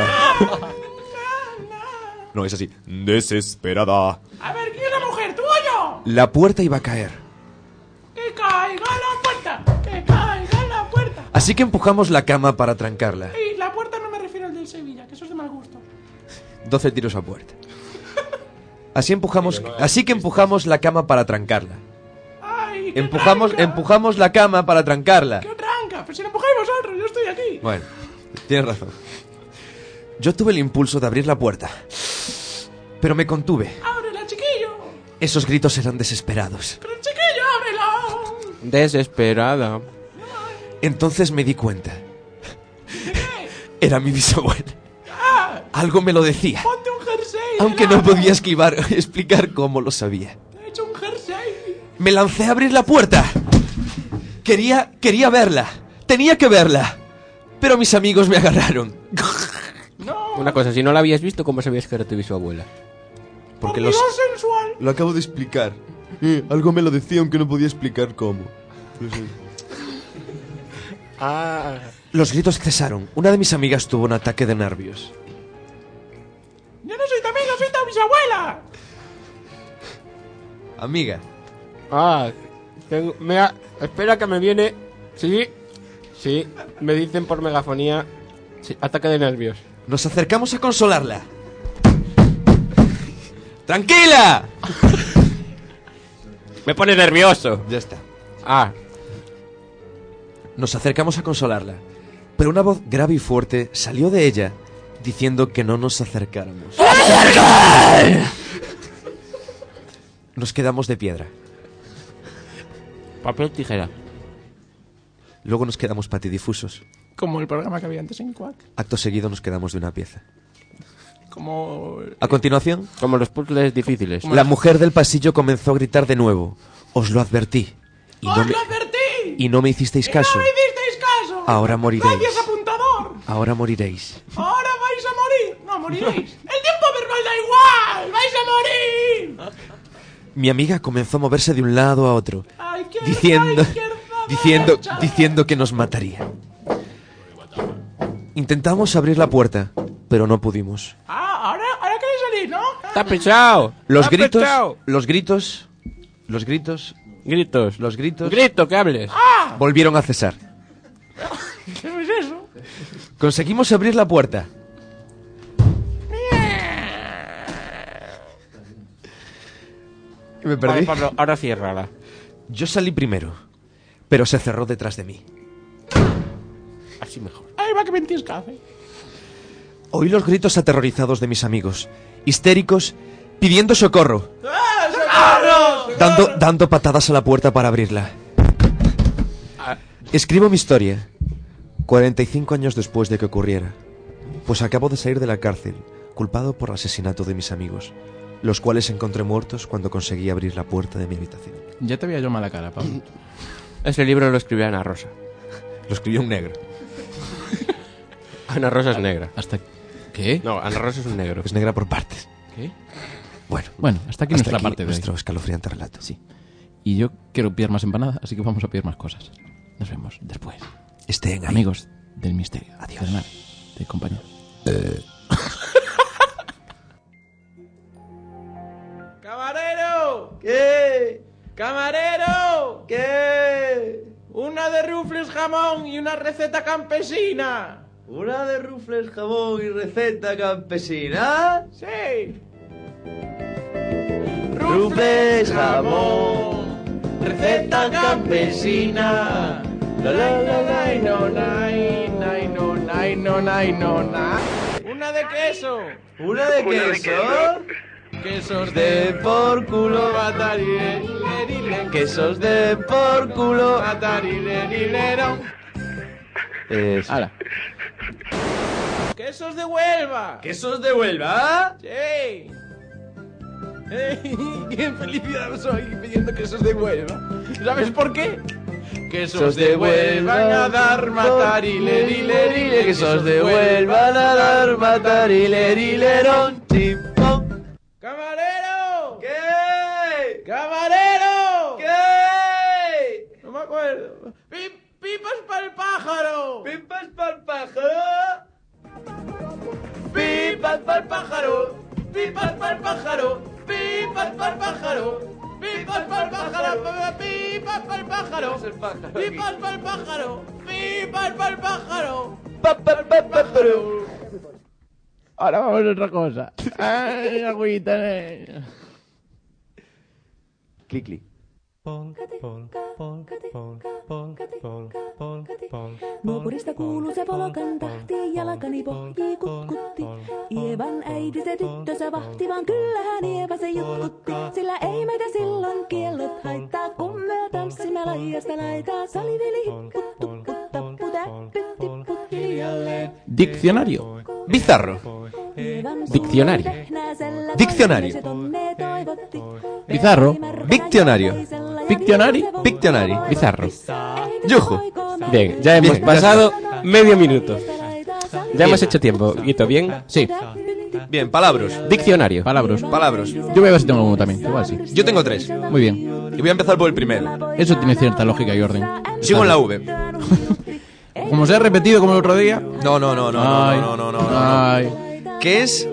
No es así. Desesperada. A ver, ¿quién es la mujer? ¿Tú o yo? La puerta iba a caer. ¡Que caiga la puerta! ¡Que caiga la puerta! Así que empujamos la cama para trancarla. Y la puerta no me refiero al del Sevilla, que eso es de mal gusto. Doce tiros a puerta. Así empujamos, así que empujamos la cama para trancarla. ¡Ay, qué Empujamos, tranca! empujamos la cama para trancarla. ¡Qué tranca! Pues si la empujáis vosotros, yo estoy aquí. Bueno, tienes razón. Yo tuve el impulso de abrir la puerta, pero me contuve. ¡Ábrela, chiquillo! Esos gritos eran desesperados. ¡Pero chiquillo, ábrela! Desesperada. Entonces me di cuenta. Era mi bisabuela. Algo me lo decía, ¡Ponte un jersey! aunque no podía esquivar, explicar cómo lo sabía. Te he hecho un jersey. Me lancé a abrir la puerta. Quería, quería verla. Tenía que verla. Pero mis amigos me agarraron. Una cosa, si no la habías visto, ¿cómo sabías que era tu bisabuela? Porque los... Hormigón sensual. Lo acabo de explicar. Eh, algo me lo decía aunque no podía explicar cómo. No sé. Ah. Los gritos cesaron. Una de mis amigas tuvo un ataque de nervios. Yo no soy tu amiga, soy tu bisabuela. Amiga. Ah, tengo- me ha- espera que me viene. Sí, sí, me dicen por megafonía. Sí, ataque de nervios. Nos acercamos a consolarla. ¡Tranquila! Me pone nervioso. Ya está. Ah, Nos acercamos a consolarla, pero una voz grave y fuerte salió de ella diciendo que no nos acercáramos. Nos quedamos de piedra. papel tijera. Luego nos quedamos patidifusos. Como el programa que había antes en Quack. Acto seguido nos quedamos de una pieza. Como... A continuación, Como los puzzles difíciles. la mujer del pasillo comenzó a gritar de nuevo. Os lo advertí. Y no ¡Os me, lo advertí! y no me hicisteis caso. ¡No me hicisteis caso! Ahora moriréis. ¡Gracias, apuntador! Ahora moriréis. ¡Ahora vais a morir! ¡No, moriréis! ¡El tiempo verbal da igual! ¡Vais a morir! Mi amiga comenzó a moverse de un lado a otro, ¡A izquierda, diciendo, izquierda, diciendo, derecha! diciendo que nos mataría. Intentamos abrir la puerta, pero no pudimos. Ah, ahora, ahora queréis salir, ¿no? ¡Está pesado! Los ¡Está gritos, pesado! los gritos, los gritos, Gritos. los gritos Grito, que hables. ¡Ah! volvieron a cesar. ¿Qué es eso? Conseguimos abrir la puerta. Me Vale, perdí. Pablo, ahora ciérrala. Yo salí primero, pero se cerró detrás de mí. Así mejor. Ahí va que me entiscace. Oí los gritos aterrorizados de mis amigos, histéricos, pidiendo socorro, dando, dando patadas a la puerta para abrirla. Escribo mi historia, cuarenta y cinco años después de que ocurriera, pues acabo de salir de la cárcel, culpado por el asesinato de mis amigos, los cuales encontré muertos cuando conseguí abrir la puerta de mi habitación. Ya te veía yo mala cara, Pablo. Ese libro lo escribió Ana Rosa. Lo escribió un negro. Ana Rosa es negra. ¿Hasta qué? No, Ana Rosa es un negro. Es negra por partes. ¿Qué? Bueno, Bueno, hasta aquí hasta nuestra aquí parte de hoy. nuestro escalofriante relato. Sí. Y yo quiero pillar más empanadas, así que vamos a pillar más cosas. Nos vemos después. Estén ahí. Amigos del misterio. Adiós. De, la nave, de compañía. Eh, ¡Camarero! ¿Qué? ¡Camarero! ¿Qué? Una de rufles jamón y una receta campesina. ¿Una de rufles, jabón y receta campesina? Sí. Rufles, jamón, receta campesina. La la la la y no nai, nai no nai no nai no na. Una de queso. ¿Una de queso? Quesos De por culo. Matarile, Quesos de por culo. Matarile, Eh, ¡Hala! Quesos de Huelva. ¿Quesos de Huelva? Sí. ¡Ey! ¡Qué felicidad soy pidiendo quesos de Huelva! ¿Sabes por qué? Quesos de Huelva van a dar matarilerile, Quesos de Huelva, a dar matarilerillerón, chimpón. ¡Camarero! ¿Qué? ¡Camarero! ¿Qué? No me acuerdo. Pi- ¡Pipas para el pájaro! ¿Pipas para el pájaro? ¡Pipas para el pájaro! ¡Pipas para el pájaro! ¡Pipas para el pájaro! ¡Pipas para el pájaro! ¡Pipas para el pájaro! ¡Pipas para el pájaro! ¡Pipas para el pájaro! pájaro! Ahora vamos a otra cosa. Ay, agüita. eh. Clic, clic. Nuopurista kuuluu se polokan tahti, jalkani pohjii kutkutti. Ievan äiti se tyttönsä vahti, vaan kyllähän Ieva se jutkutti. Sillä ei meitä silloin kiellot haittaa, kun me tanssimme laijasta laitaa. Salivili hipput, tupput, tapput, äppyt, tipput hiljalleen. Diccionario. Bizarro. Diccionario. Diccionario. Bizarro. Diccionario. Diccionario. Diccionario. Bizarro. Yujo. Bien, ya hemos Bien, ya pasado medio minuto. Ya hemos hecho tiempo. Guito, ¿bien? Sí. Bien, palabras. Diccionario. Palabras. Palabras. Yo voy a ver si tengo uno también. Igual sí. Yo tengo tres. Muy bien. Y voy a empezar por el primero. Eso tiene cierta lógica y orden. Sigo en la V. Como se ha repetido como el otro día. No, no, no, no, Ay. no, no, no, no, no. Ay. ¿Qué es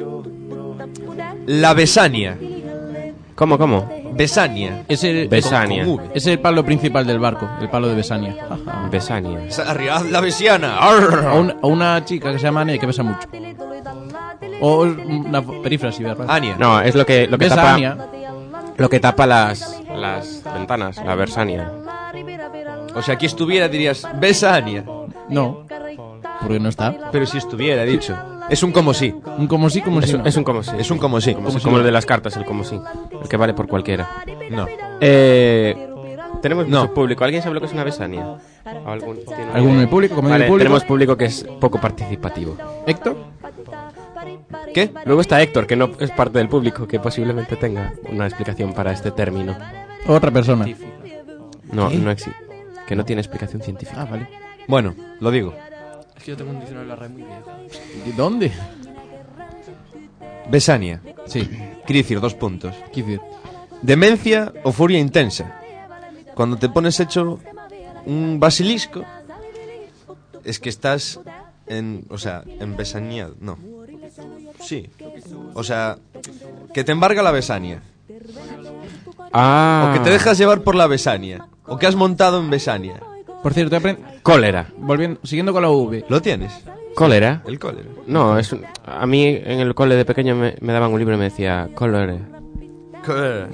la Besania? ¿Cómo, cómo? Besania. Es el, Besania. Con V. es el palo principal del barco. El palo de Besania. Besania. Arriba la Besiana. O, un- o una chica que se llama Ania y que besa mucho. O una perífrasis, ¿verdad? Ania. No, es lo que, lo que Besa tapa. Ania. Lo que tapa las, las ventanas, la Bersania. O sea, aquí estuviera dirías Besania. No. Porque no está. Pero si estuviera, he dicho. Es un como sí. Un como sí, como Es, si un- no. es un como sí. Es un como sí. Como, sí, como el de las cartas, el como sí. El que vale por cualquiera. No. Eh, tenemos No. mucho público. ¿Alguien sabe lo que es una Besania? ¿O algún, tiene- ¿Algún en el público? ¿Como en Vale, el público? tenemos público que es poco participativo. ¿Héctor? ¿Qué? Luego está Héctor, que no es parte del público, que posiblemente tenga una explicación para este término. Otra persona. No, ¿Qué? no existe. Que no tiene explicación científica. Ah, vale. Bueno, lo digo. Es que yo tengo un diccionario de la R A E muy viejo. ¿De dónde? Besania. Sí. Quiere decir dos puntos. Quiero decir. Demencia o furia intensa. Cuando te pones hecho un basilisco, es que estás en, o sea, en Besania, no. Sí. O sea, que te embarga la Besania. Ah. O que te dejas llevar por la Besania. O que has montado en Besania. Por cierto, aprend... Cólera. Volviendo, siguiendo con la V. ¿Lo tienes? ¿Cólera? El cólera. No, es un- a mí en el cole de pequeño me, me daban un libro y me decía cólera. Cólera.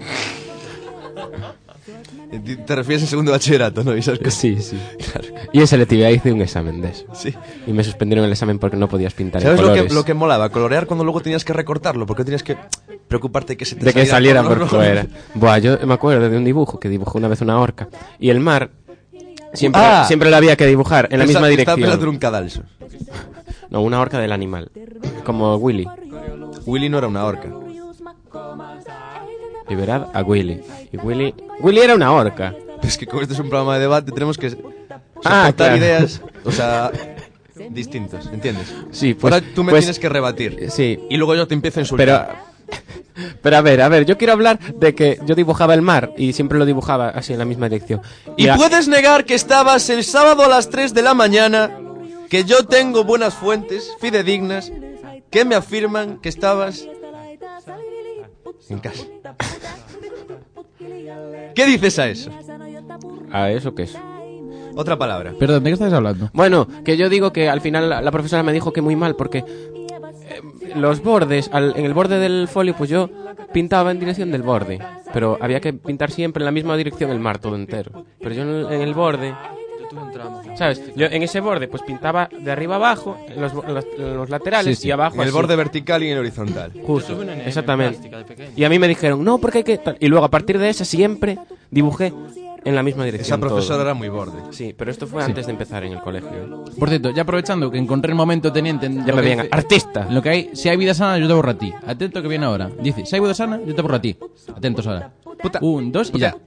Te refieres en segundo bachillerato, ¿no? Y esas cosas. Sí, sí. Y en selectividad hice un examen de eso. Sí. Y me suspendieron el examen porque no podías pintar en ¿Sabes lo que, colores. lo que molaba? Colorear cuando luego tenías que recortarlo, porque tenías que preocuparte que se te De que saliera por por los fuera. colores. Buah, yo me acuerdo de un dibujo que dibujó una vez una orca. Y el mar siempre, Ah. siempre la había que dibujar en la Pensa- misma Estaba pensando en dirección. un cadalso. No, una orca del animal. Como Willy. Willy no era una orca. Liberad a Willy. Y Willy... Willy era una orca. Es que como este es un programa de debate, tenemos que O sea, Ah, aportar claro. ideas, o sea, distintos, ¿entiendes? Sí, pues... Ahora tú me pues- tienes que rebatir. Sí. Y luego yo te empiezo a Pero... insultar. Pero a ver, a ver, yo quiero hablar de que yo dibujaba el mar y siempre lo dibujaba así en la misma dirección. ¿Y a- puedes negar que estabas el sábado a las tres de la mañana, que yo tengo buenas fuentes fidedignas que me afirman que estabas en casa? ¿Qué dices a eso? ¿A eso qué es? Otra palabra. Perdón, ¿de qué estáis hablando? Bueno, que yo digo que al final la, la profesora me dijo que muy mal porque eh, los bordes, al- en el borde del folio, pues yo pintaba en dirección del borde, pero había que pintar siempre en la misma dirección el mar todo entero. Pero yo en el, en el borde, Yo tuve un tramo. ¿sabes? Yo en ese borde pues pintaba de arriba abajo, en los, en los, en los laterales Sí, sí. y abajo En el así. borde vertical y en el horizontal. Justo, Yo tuve una en- en exactamente. plástica de pequeño. Y a mí me dijeron, no, porque hay que... tal. Y luego a partir de esa siempre dibujé en la misma dirección. Esa profesora todo. era muy borde. Sí, pero esto fue Sí. antes de empezar en el colegio. Por cierto, ya aprovechando que encontré el momento teniente en Ya lo me que veían, dice- artista. Lo que hay, si hay vida sana, yo te borro a ti. Atento que viene ahora. Dice, si hay vida sana, yo te borro a ti. Atentos ahora. Un, dos y ya.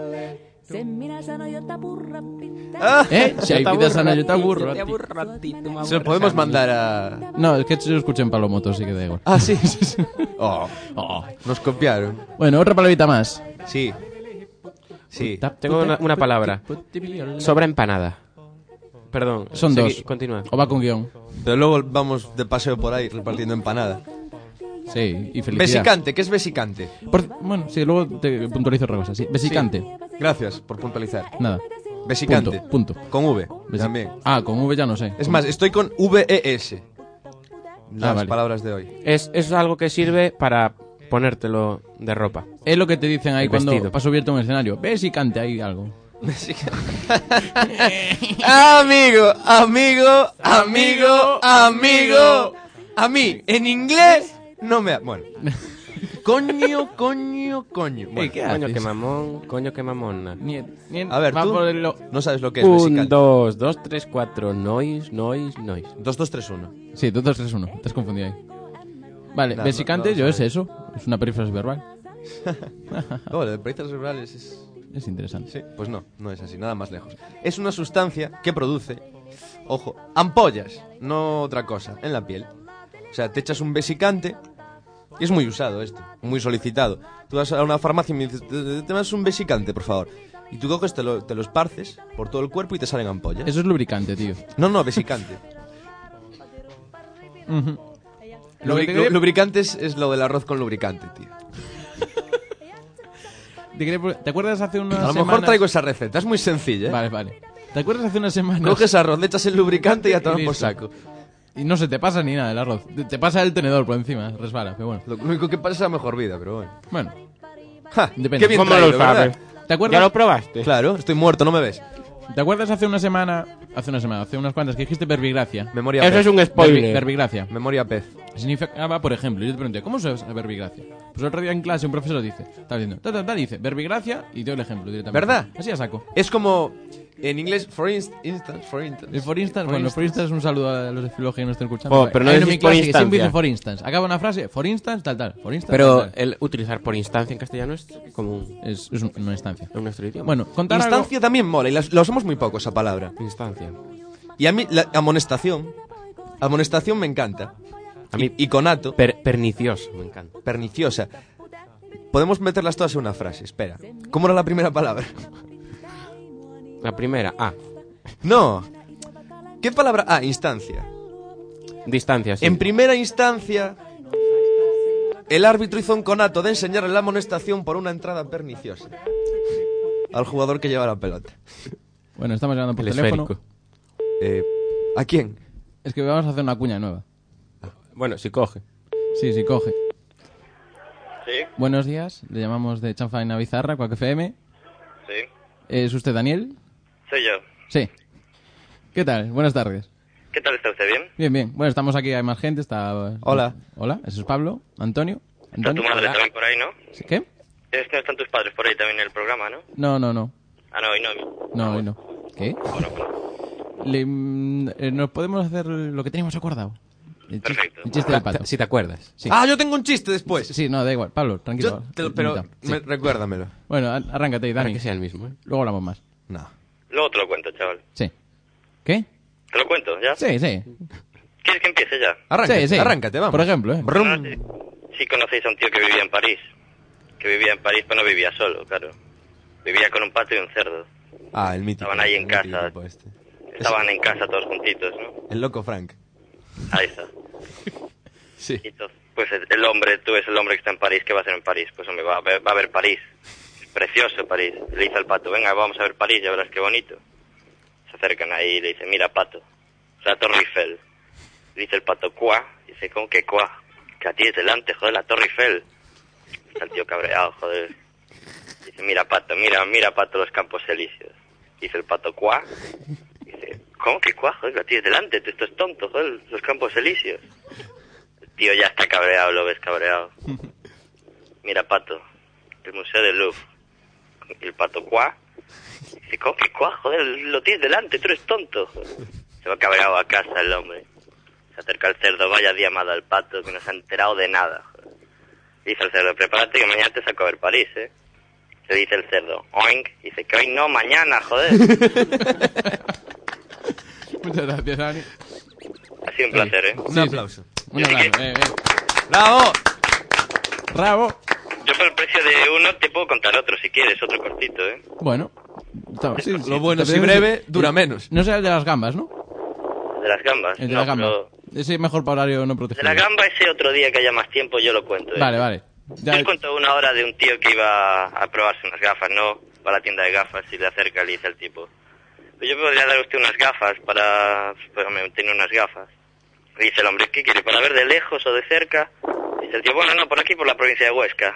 Ah, ¿Eh? Si hay vida sana, yo te aburro. a ti. Se lo podemos mandar a... No, es que yo escuché en Palomoto, así que da igual. Ah, sí. Oh, oh, nos copiaron. Bueno, otra palabrita más. Sí. Sí. Tengo una, una palabra. Sobra empanada. Perdón. Son segui- dos. Continúa. O va con guión. Pero luego vamos de paseo por ahí repartiendo empanada. Sí, y felicidad. Vesicante, ¿qué es vesicante? Por- bueno, sí, luego te puntualizo otra cosa. Sí, vesicante. Sí. Gracias por puntualizar. Nada. Vesicante. Punto, punto. Con V, Vesi- también. Ah, con V ya no sé. Es más, estoy con V E S. Las Ah, vale. palabras de hoy. Es, es algo que sirve para ponértelo de ropa. Es lo que te dicen ahí El cuando vestido. vas subirte a un escenario. Vesicante, ahí algo. Amigo, amigo, amigo, amigo. A mí, en inglés, no me... ha- Bueno. Coño, coño, coño. Bueno, ¿qué Coño haces? que mamón, coño que mamona. Ni- ni- a ver, va tú por el- no sabes lo que es Un, vesicante. dos, dos, tres, cuatro. Noise, noise, noise. Dos, dos, tres, uno. Sí, dos, dos, tres, uno. Te has confundido ahí. Vale, No, vesicante, no, no yo lo es sabes. eso. Es una perífrasis verbal. Oh, lo de peritas cerebrales es... Es interesante. Sí, pues no, no es así, nada más lejos. Es una sustancia que produce, ojo, ampollas, no otra cosa, en la piel. O sea, te echas un vesicante, y es muy usado esto, muy solicitado. Tú vas a una farmacia y me dices, te, te das un vesicante, por favor. Y tú coges, te lo, te lo esparces por todo el cuerpo y te salen ampollas. Eso es lubricante, tío. No, no, vesicante. Ujú. Lo Lubri- que te lu- quería- lubricante es, es lo del arroz con lubricante, tío. te quería- ¿Te acuerdas hace unas A lo mejor semanas- traigo esa receta, es muy sencilla, ¿eh? Vale, vale. ¿Te acuerdas hace unas semanas? Coges arroz, le echas el lubricante y a tomar Y por listo. saco. Y no se te pasa ni nada el arroz. Te- Te pasa el tenedor por encima, resbala, pero bueno. Lo único que pasa es la mejor vida, pero bueno. Bueno, Ja, depende. qué bien ¿Cómo traído, lo sabes? ¿verdad? ¿Te acuerdas? ¿Ya lo probaste? Claro, estoy muerto, ¿no me ves? ¿Te acuerdas hace una semana, hace una semana, hace unas cuantas que dijiste verbigracia? Memoria Eso pez. es un Verbi- spoiler. verbigracia. Memoria pez. Significaba, por ejemplo, yo te pregunté, ¿cómo se usa verbigracia? Pues el otro día en clase un profesor dice, está diciendo, ta, ta, ta, dice, verbigracia, y dio el ejemplo directamente. ¿Verdad? Así a saco. Es como en inglés, for inst- instance, for instance. El for instance, bueno, for instance, un saludo a los de filología que nos están escuchando. Oh, pero no Hay uno decís en mi clase por que siempre instancia. dice for instance. Acaba una frase, for instance, tal, tal, for instance, Pero tal, tal. el utilizar por instancia en castellano es común. Es, es un- una instancia. En nuestro idioma. Bueno, contar algo... Instancia también mola, y la, la usamos muy poco esa palabra. Instancia. Y a mí, la amonestación. Amonestación me encanta. A mí- Y, y conato, Per- pernicioso, me encanta. perniciosa. Podemos meterlas todas en una frase, espera. ¿Cómo era la primera palabra? La primera, A. No. ¿Qué palabra? Ah, instancia. Distancia, sí. En primera instancia, el árbitro hizo un conato de enseñarle la amonestación por una entrada perniciosa al jugador que lleva la pelota. Bueno, estamos llamando por El teléfono. esférico. Eh, ¿A quién? Es que vamos a hacer una cuña nueva. Bueno, si coge. Sí, sí, coge. Sí, Buenos días, le llamamos de Chanfaina Bizarra, Quack F M. sí, ¿Es usted Daniel? soy yo. Sí. ¿Qué tal? Buenas tardes. ¿Qué tal está usted? ¿Bien? Bien, bien. Bueno, estamos aquí, hay más gente, está... Hola. Hola, ese es Pablo. Antonio. Está tu Antonio. madre también por ahí, ¿no? ¿Sí? ¿Qué? Es que no están tus padres por ahí también en el programa, ¿no? No, no, no. Ah, no, y no. No, hoy no. ¿Qué? Bueno, bueno. Le, mm, eh, ¿Nos podemos hacer lo que teníamos acordado? El chiste, Perfecto. el chiste del pato. Si te acuerdas. Sí. Ah, yo tengo un chiste después. Sí, no, da igual. Pablo, tranquilo. Yo te lo- pero Limita. Sí. me- recuérdamelo. Bueno, ar- arráncate, Para Dani. que sea el mismo, ¿eh? Luego hablamos más. No. Luego te lo cuento, chaval. Sí. ¿Qué? ¿Te lo cuento, ya? Sí, sí. ¿Quieres que empiece ya? Arráncate, Sí, sí. arráncate, vamos. Por ejemplo, ¿eh? No sé si conocéis a un tío que vivía en París. Que vivía en París, pero no vivía solo, claro. Vivía con un pato y un cerdo. Ah, el mítico. Estaban ahí en el casa. mítico tipo este. Estaban en casa todos juntitos, ¿no? El loco Frank. Ahí está. Sí. Y entonces, pues el el hombre, tú ves el hombre que está en París, ¿qué va a hacer en París? Pues hombre, va a ver, va a ver París. Es precioso París. Le dice al pato, venga, vamos a ver París, ya verás qué bonito. Se acercan ahí y le dice, mira, pato, la Torre Eiffel. Le dice el pato, ¿cuá? Dice, ¿cómo que cuá? Que a ti es delante, joder, la Torre Eiffel. Está el tío cabreado, joder. Dice, mira, pato, mira, mira, pato, los Campos Elíseos. Dice el pato, ¿cuá? Dice, ¿cómo que cuá? Joder, que a ti es delante, esto es tonto, joder, los Campos Elíseos. El tío ya está cabreado, lo ves cabreado. Mira, pato, el Museo del Louvre. Y el pato, ¿cuá? Dice, ¿cómo que cuá? Joder, lo tienes delante, tú eres tonto. Se va cabreado a casa el hombre. Se acerca el cerdo, vaya día mal al pato, que no se ha enterado de nada. Joder. Dice el cerdo, prepárate que mañana te saco a ver París, ¿eh? Se dice el cerdo, oink. Dice que hoy no, mañana, joder. Muchas gracias, Dani. Ha sido un placer, ¿eh? Un aplauso. Un aplauso, eh, eh. ¡Bravo! ¡Bravo! Yo por el precio de uno te puedo contar otro si quieres, otro cortito, ¿eh? Bueno. Está- sí, sí. Lo bueno, si También- breve, dura menos. No será el de las gambas, ¿no? De las gambas. El de no, la gamba. pero Ese es mejor para horario no de protegido. la gamba ese otro día que haya más tiempo yo lo cuento, ¿eh? Vale, vale. Yo os cuento una hora de un tío que iba a probarse unas gafas, ¿no? Va a la tienda de gafas y le acerca y le dice al tipo, pues yo podría dar a usted unas gafas para... pues hombre, tiene unas gafas. Y dice el hombre, ¿qué quiere? ¿Para ver de lejos o de cerca? Dice el tío, bueno, no, por aquí, por la provincia de Huesca.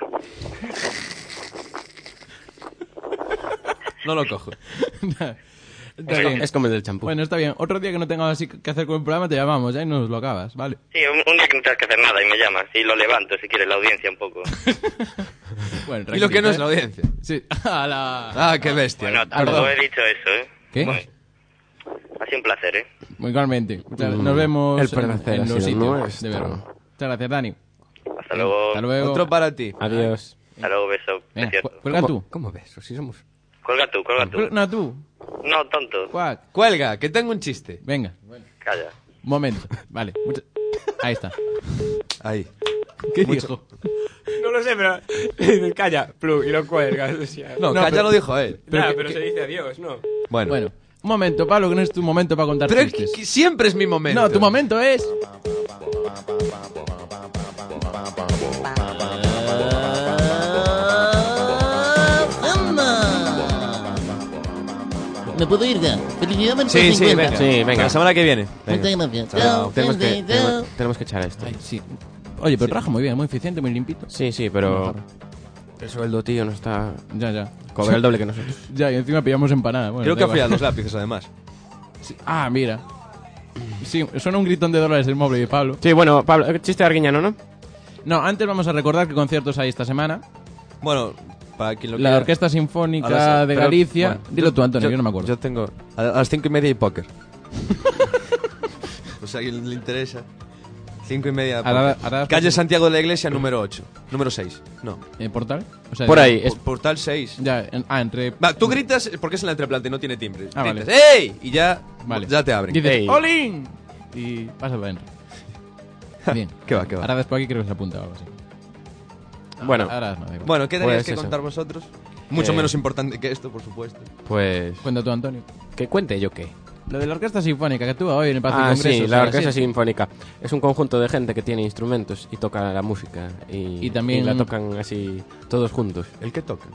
No lo cojo. Está bien. Es como el del champú. Bueno, está bien. Otro día que no tengamos así que hacer con el programa te llamamos, ¿eh? Y nos lo acabas, ¿vale? Sí, un, un día que no tengas que hacer nada y me llamas y lo levanto si quieres la audiencia un poco. Bueno, Y lo que no es la tranquilo, audiencia. ¿eh? Sí. A la... Ah, qué bestia. Bueno, tampoco Perdón. he dicho eso, ¿eh? ¿Qué? Bueno, ha sido un placer, ¿eh? Igualmente. Muchas- Mm, Nos vemos el placer en, ha en los sido sitios nuestro. de verano. Muchas gracias, Dani. Hasta luego. Hasta luego. Otro para ti. Adiós. Hasta luego, beso. Venga, Precioso. cu- cuelga tú. ¿Cómo ves? Si somos... Cuelga tú, cuelga tú. Cuel- No, tú. No, tonto. Cuac. Cuelga, que tengo un chiste. Venga. Calla. Un momento. Vale. Mucha- Ahí está. Ahí. ¿Qué Mucho- dijo? No lo sé, pero dices, calla, plug, y lo cuelgas. O sea, No, No, calla pero- lo dijo él. Nada, pero pero, que- se dice adiós, ¿no? Bueno. Bueno. Un momento, Pablo, que no es tu momento para contar Pero chistes. que- que siempre es mi momento. No, tu momento es... ¿Me puedo ir ya? Felicidades por Sí, sí, cincuenta. venga. Sí, venga. La semana que viene. Venga. Muchas gracias. Chao. Chao. Tenemos que, gente, tenemos, chao. tenemos que echar esto. Ay, sí. Oye, pero trabaja muy bien, muy eficiente, muy limpito. Sí, sí, pero... El sueldo, tío, no está... Ya, ya. Cobra el doble que nosotros. Ya, y encima pillamos empanada. Bueno, Creo da que igual. afía los lápices, además. Sí. Ah, mira. Sí, suena un gritón de dólares el móvil de Pablo. Sí, bueno, Pablo, chiste de Arguiñano, ¿no? No, antes vamos a recordar que conciertos hay esta semana. Bueno, para quien lo La quiera. Orquesta A Sinfónica las- de pero, Galicia. bueno, Dilo tú, Antonio, yo, no me acuerdo. Yo tengo. A, a las cinco y media y póker. O sea, a quien le interesa. Cinco y media. Ahora- póker. ahora- Calle Santiago de la Iglesia, número ocho. Número seis. No. ¿Eh, ¿Portal? O sea, Por de- ahí, es- Por- Portal seis. Ya, en- ah, entre... Va, tú gritas porque es en la entreplante y no tiene timbre. Ah, vale. Gritas, ¡ey! Y ya, Vale. ya te abren. Dices, Ey. ¡Olin! Y pasas para adentro. Bien. ¿Qué va, qué va? Ahora después aquí creo que se apunta o algo así. Bueno, Ahora no, da igual. Bueno, ¿qué tenéis Pues que eso. contar vosotros? Mucho Eh. menos importante que esto, por supuesto. pues... Cuenta tú, Antonio. ¿Que cuente yo qué? Lo de la Orquesta Sinfónica que actúa hoy en el Palacio Ah, de Congresos. sí, a la las Orquesta siete. Sinfónica. Es un conjunto de gente que tiene instrumentos y toca la música. Y, Y también- y la tocan así, todos juntos. ¿El que toca?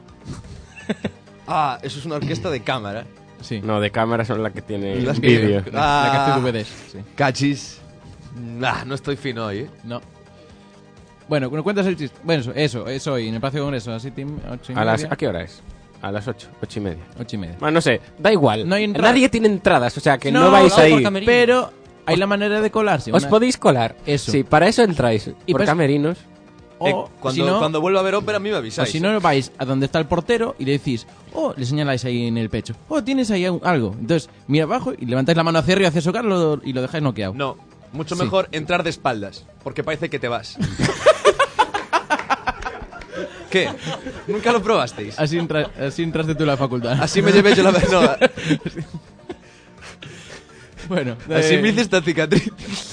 Ah, eso es una orquesta de cámara. Sí. No, de cámara son la que tiene Las que- vídeo. Ah. La que hace D V Ds. Sí. Cachis. Ah, no estoy fino hoy, ¿eh? No. Bueno, ¿no cuentas el chiste? Bueno, eso, eso, es hoy en el Palacio de Congresos, a las siete y ocho y ¿A, las, media. ¿A qué hora es? A las ocho, ocho y media. Ocho y media. Bueno, no sé, da igual. No hay entrada. Nadie tiene entradas, o sea que no, No, vais no, ahí. por camerino. Pero hay la manera de colarse. Os una- podéis colar. Eso. Sí, para eso entráis. Y por pues- camerinos. O, Eh, o cuando, si no, cuando vuelva a ver ópera, a mí me o avisáis. si no, vais a donde está el portero y le decís, oh, le señaláis ahí en el pecho, oh, tienes ahí un- algo. Entonces, mira abajo y levantáis la mano hacia arriba, hacia socar lo- y lo dejáis noqueado. No, mucho Sí. mejor entrar de espaldas, porque parece que te vas. ¿Qué? ¿Nunca lo probasteis? Así, entra, así entraste tú a la facultad. Así me llevé yo la... No. Bueno. Así eh, me hice esta cicatriz.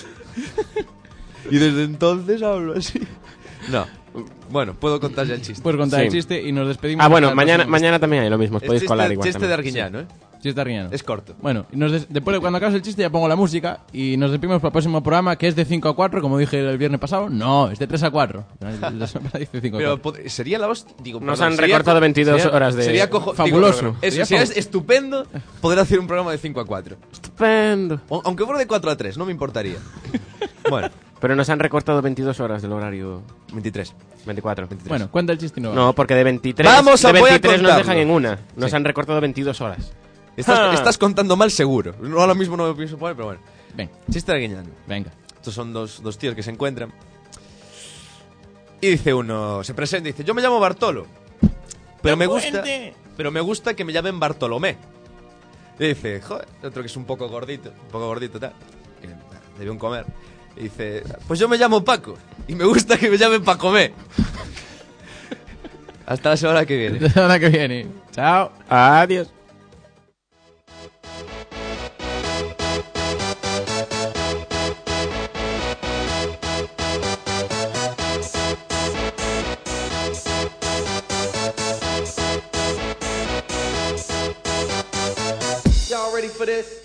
Y desde entonces hablo así. No. Bueno, puedo contar ya el chiste. Puedes contar Sí. el chiste y nos despedimos. Ah, bueno, hasta la mañana, próxima. mañana también hay lo mismo. Os El podéis chiste, colar igual. chiste de también. Arguiñano, ¿eh? Chiste arguiñano. Es corto. Bueno, y nos des- después de cuando acabes el chiste ya pongo la música y nos despedimos para el próximo programa que es de cinco a cuatro, como dije el viernes pasado. No, es de tres a cuatro. La semana dice cinco a Pero cuatro. pod- sería la hostia. Digo, Nos perdón, han sería recortado co- veintidós sería- horas de- Sería cojo- Fabuloso. digo, es, Sería sería fabu- estupendo poder hacer un programa de cinco a cuatro. Estupendo. O- Aunque fuera de cuatro a tres, no me importaría. Bueno, Pero nos han recortado veintidós horas del horario. veintitrés. veinticuatro. Bueno, cuenta el chiste y no va. No, porque de veintitrés, Vamos a- de voy a veintitrés nos contarlo. dejan en una. Nos Sí. han recortado veintidós horas. Estás, Ah. estás contando mal seguro. No, ahora mismo no me pienso poner, pero bueno. Venga, Chiste de Arguiñano. venga. Estos son dos, dos tíos que se encuentran. Y dice uno, se presenta y dice, yo me llamo Bartolo. Pero me gusta, pero me gusta que me llamen Bartolomé. Y dice, joder, otro que es un poco gordito, un poco gordito tal, que debe un comer. Y dice, pues yo me llamo Paco y me gusta que me llamen Pacomé. Hasta la semana que viene. La semana que viene. Chao. Adiós. Y'all ready for this?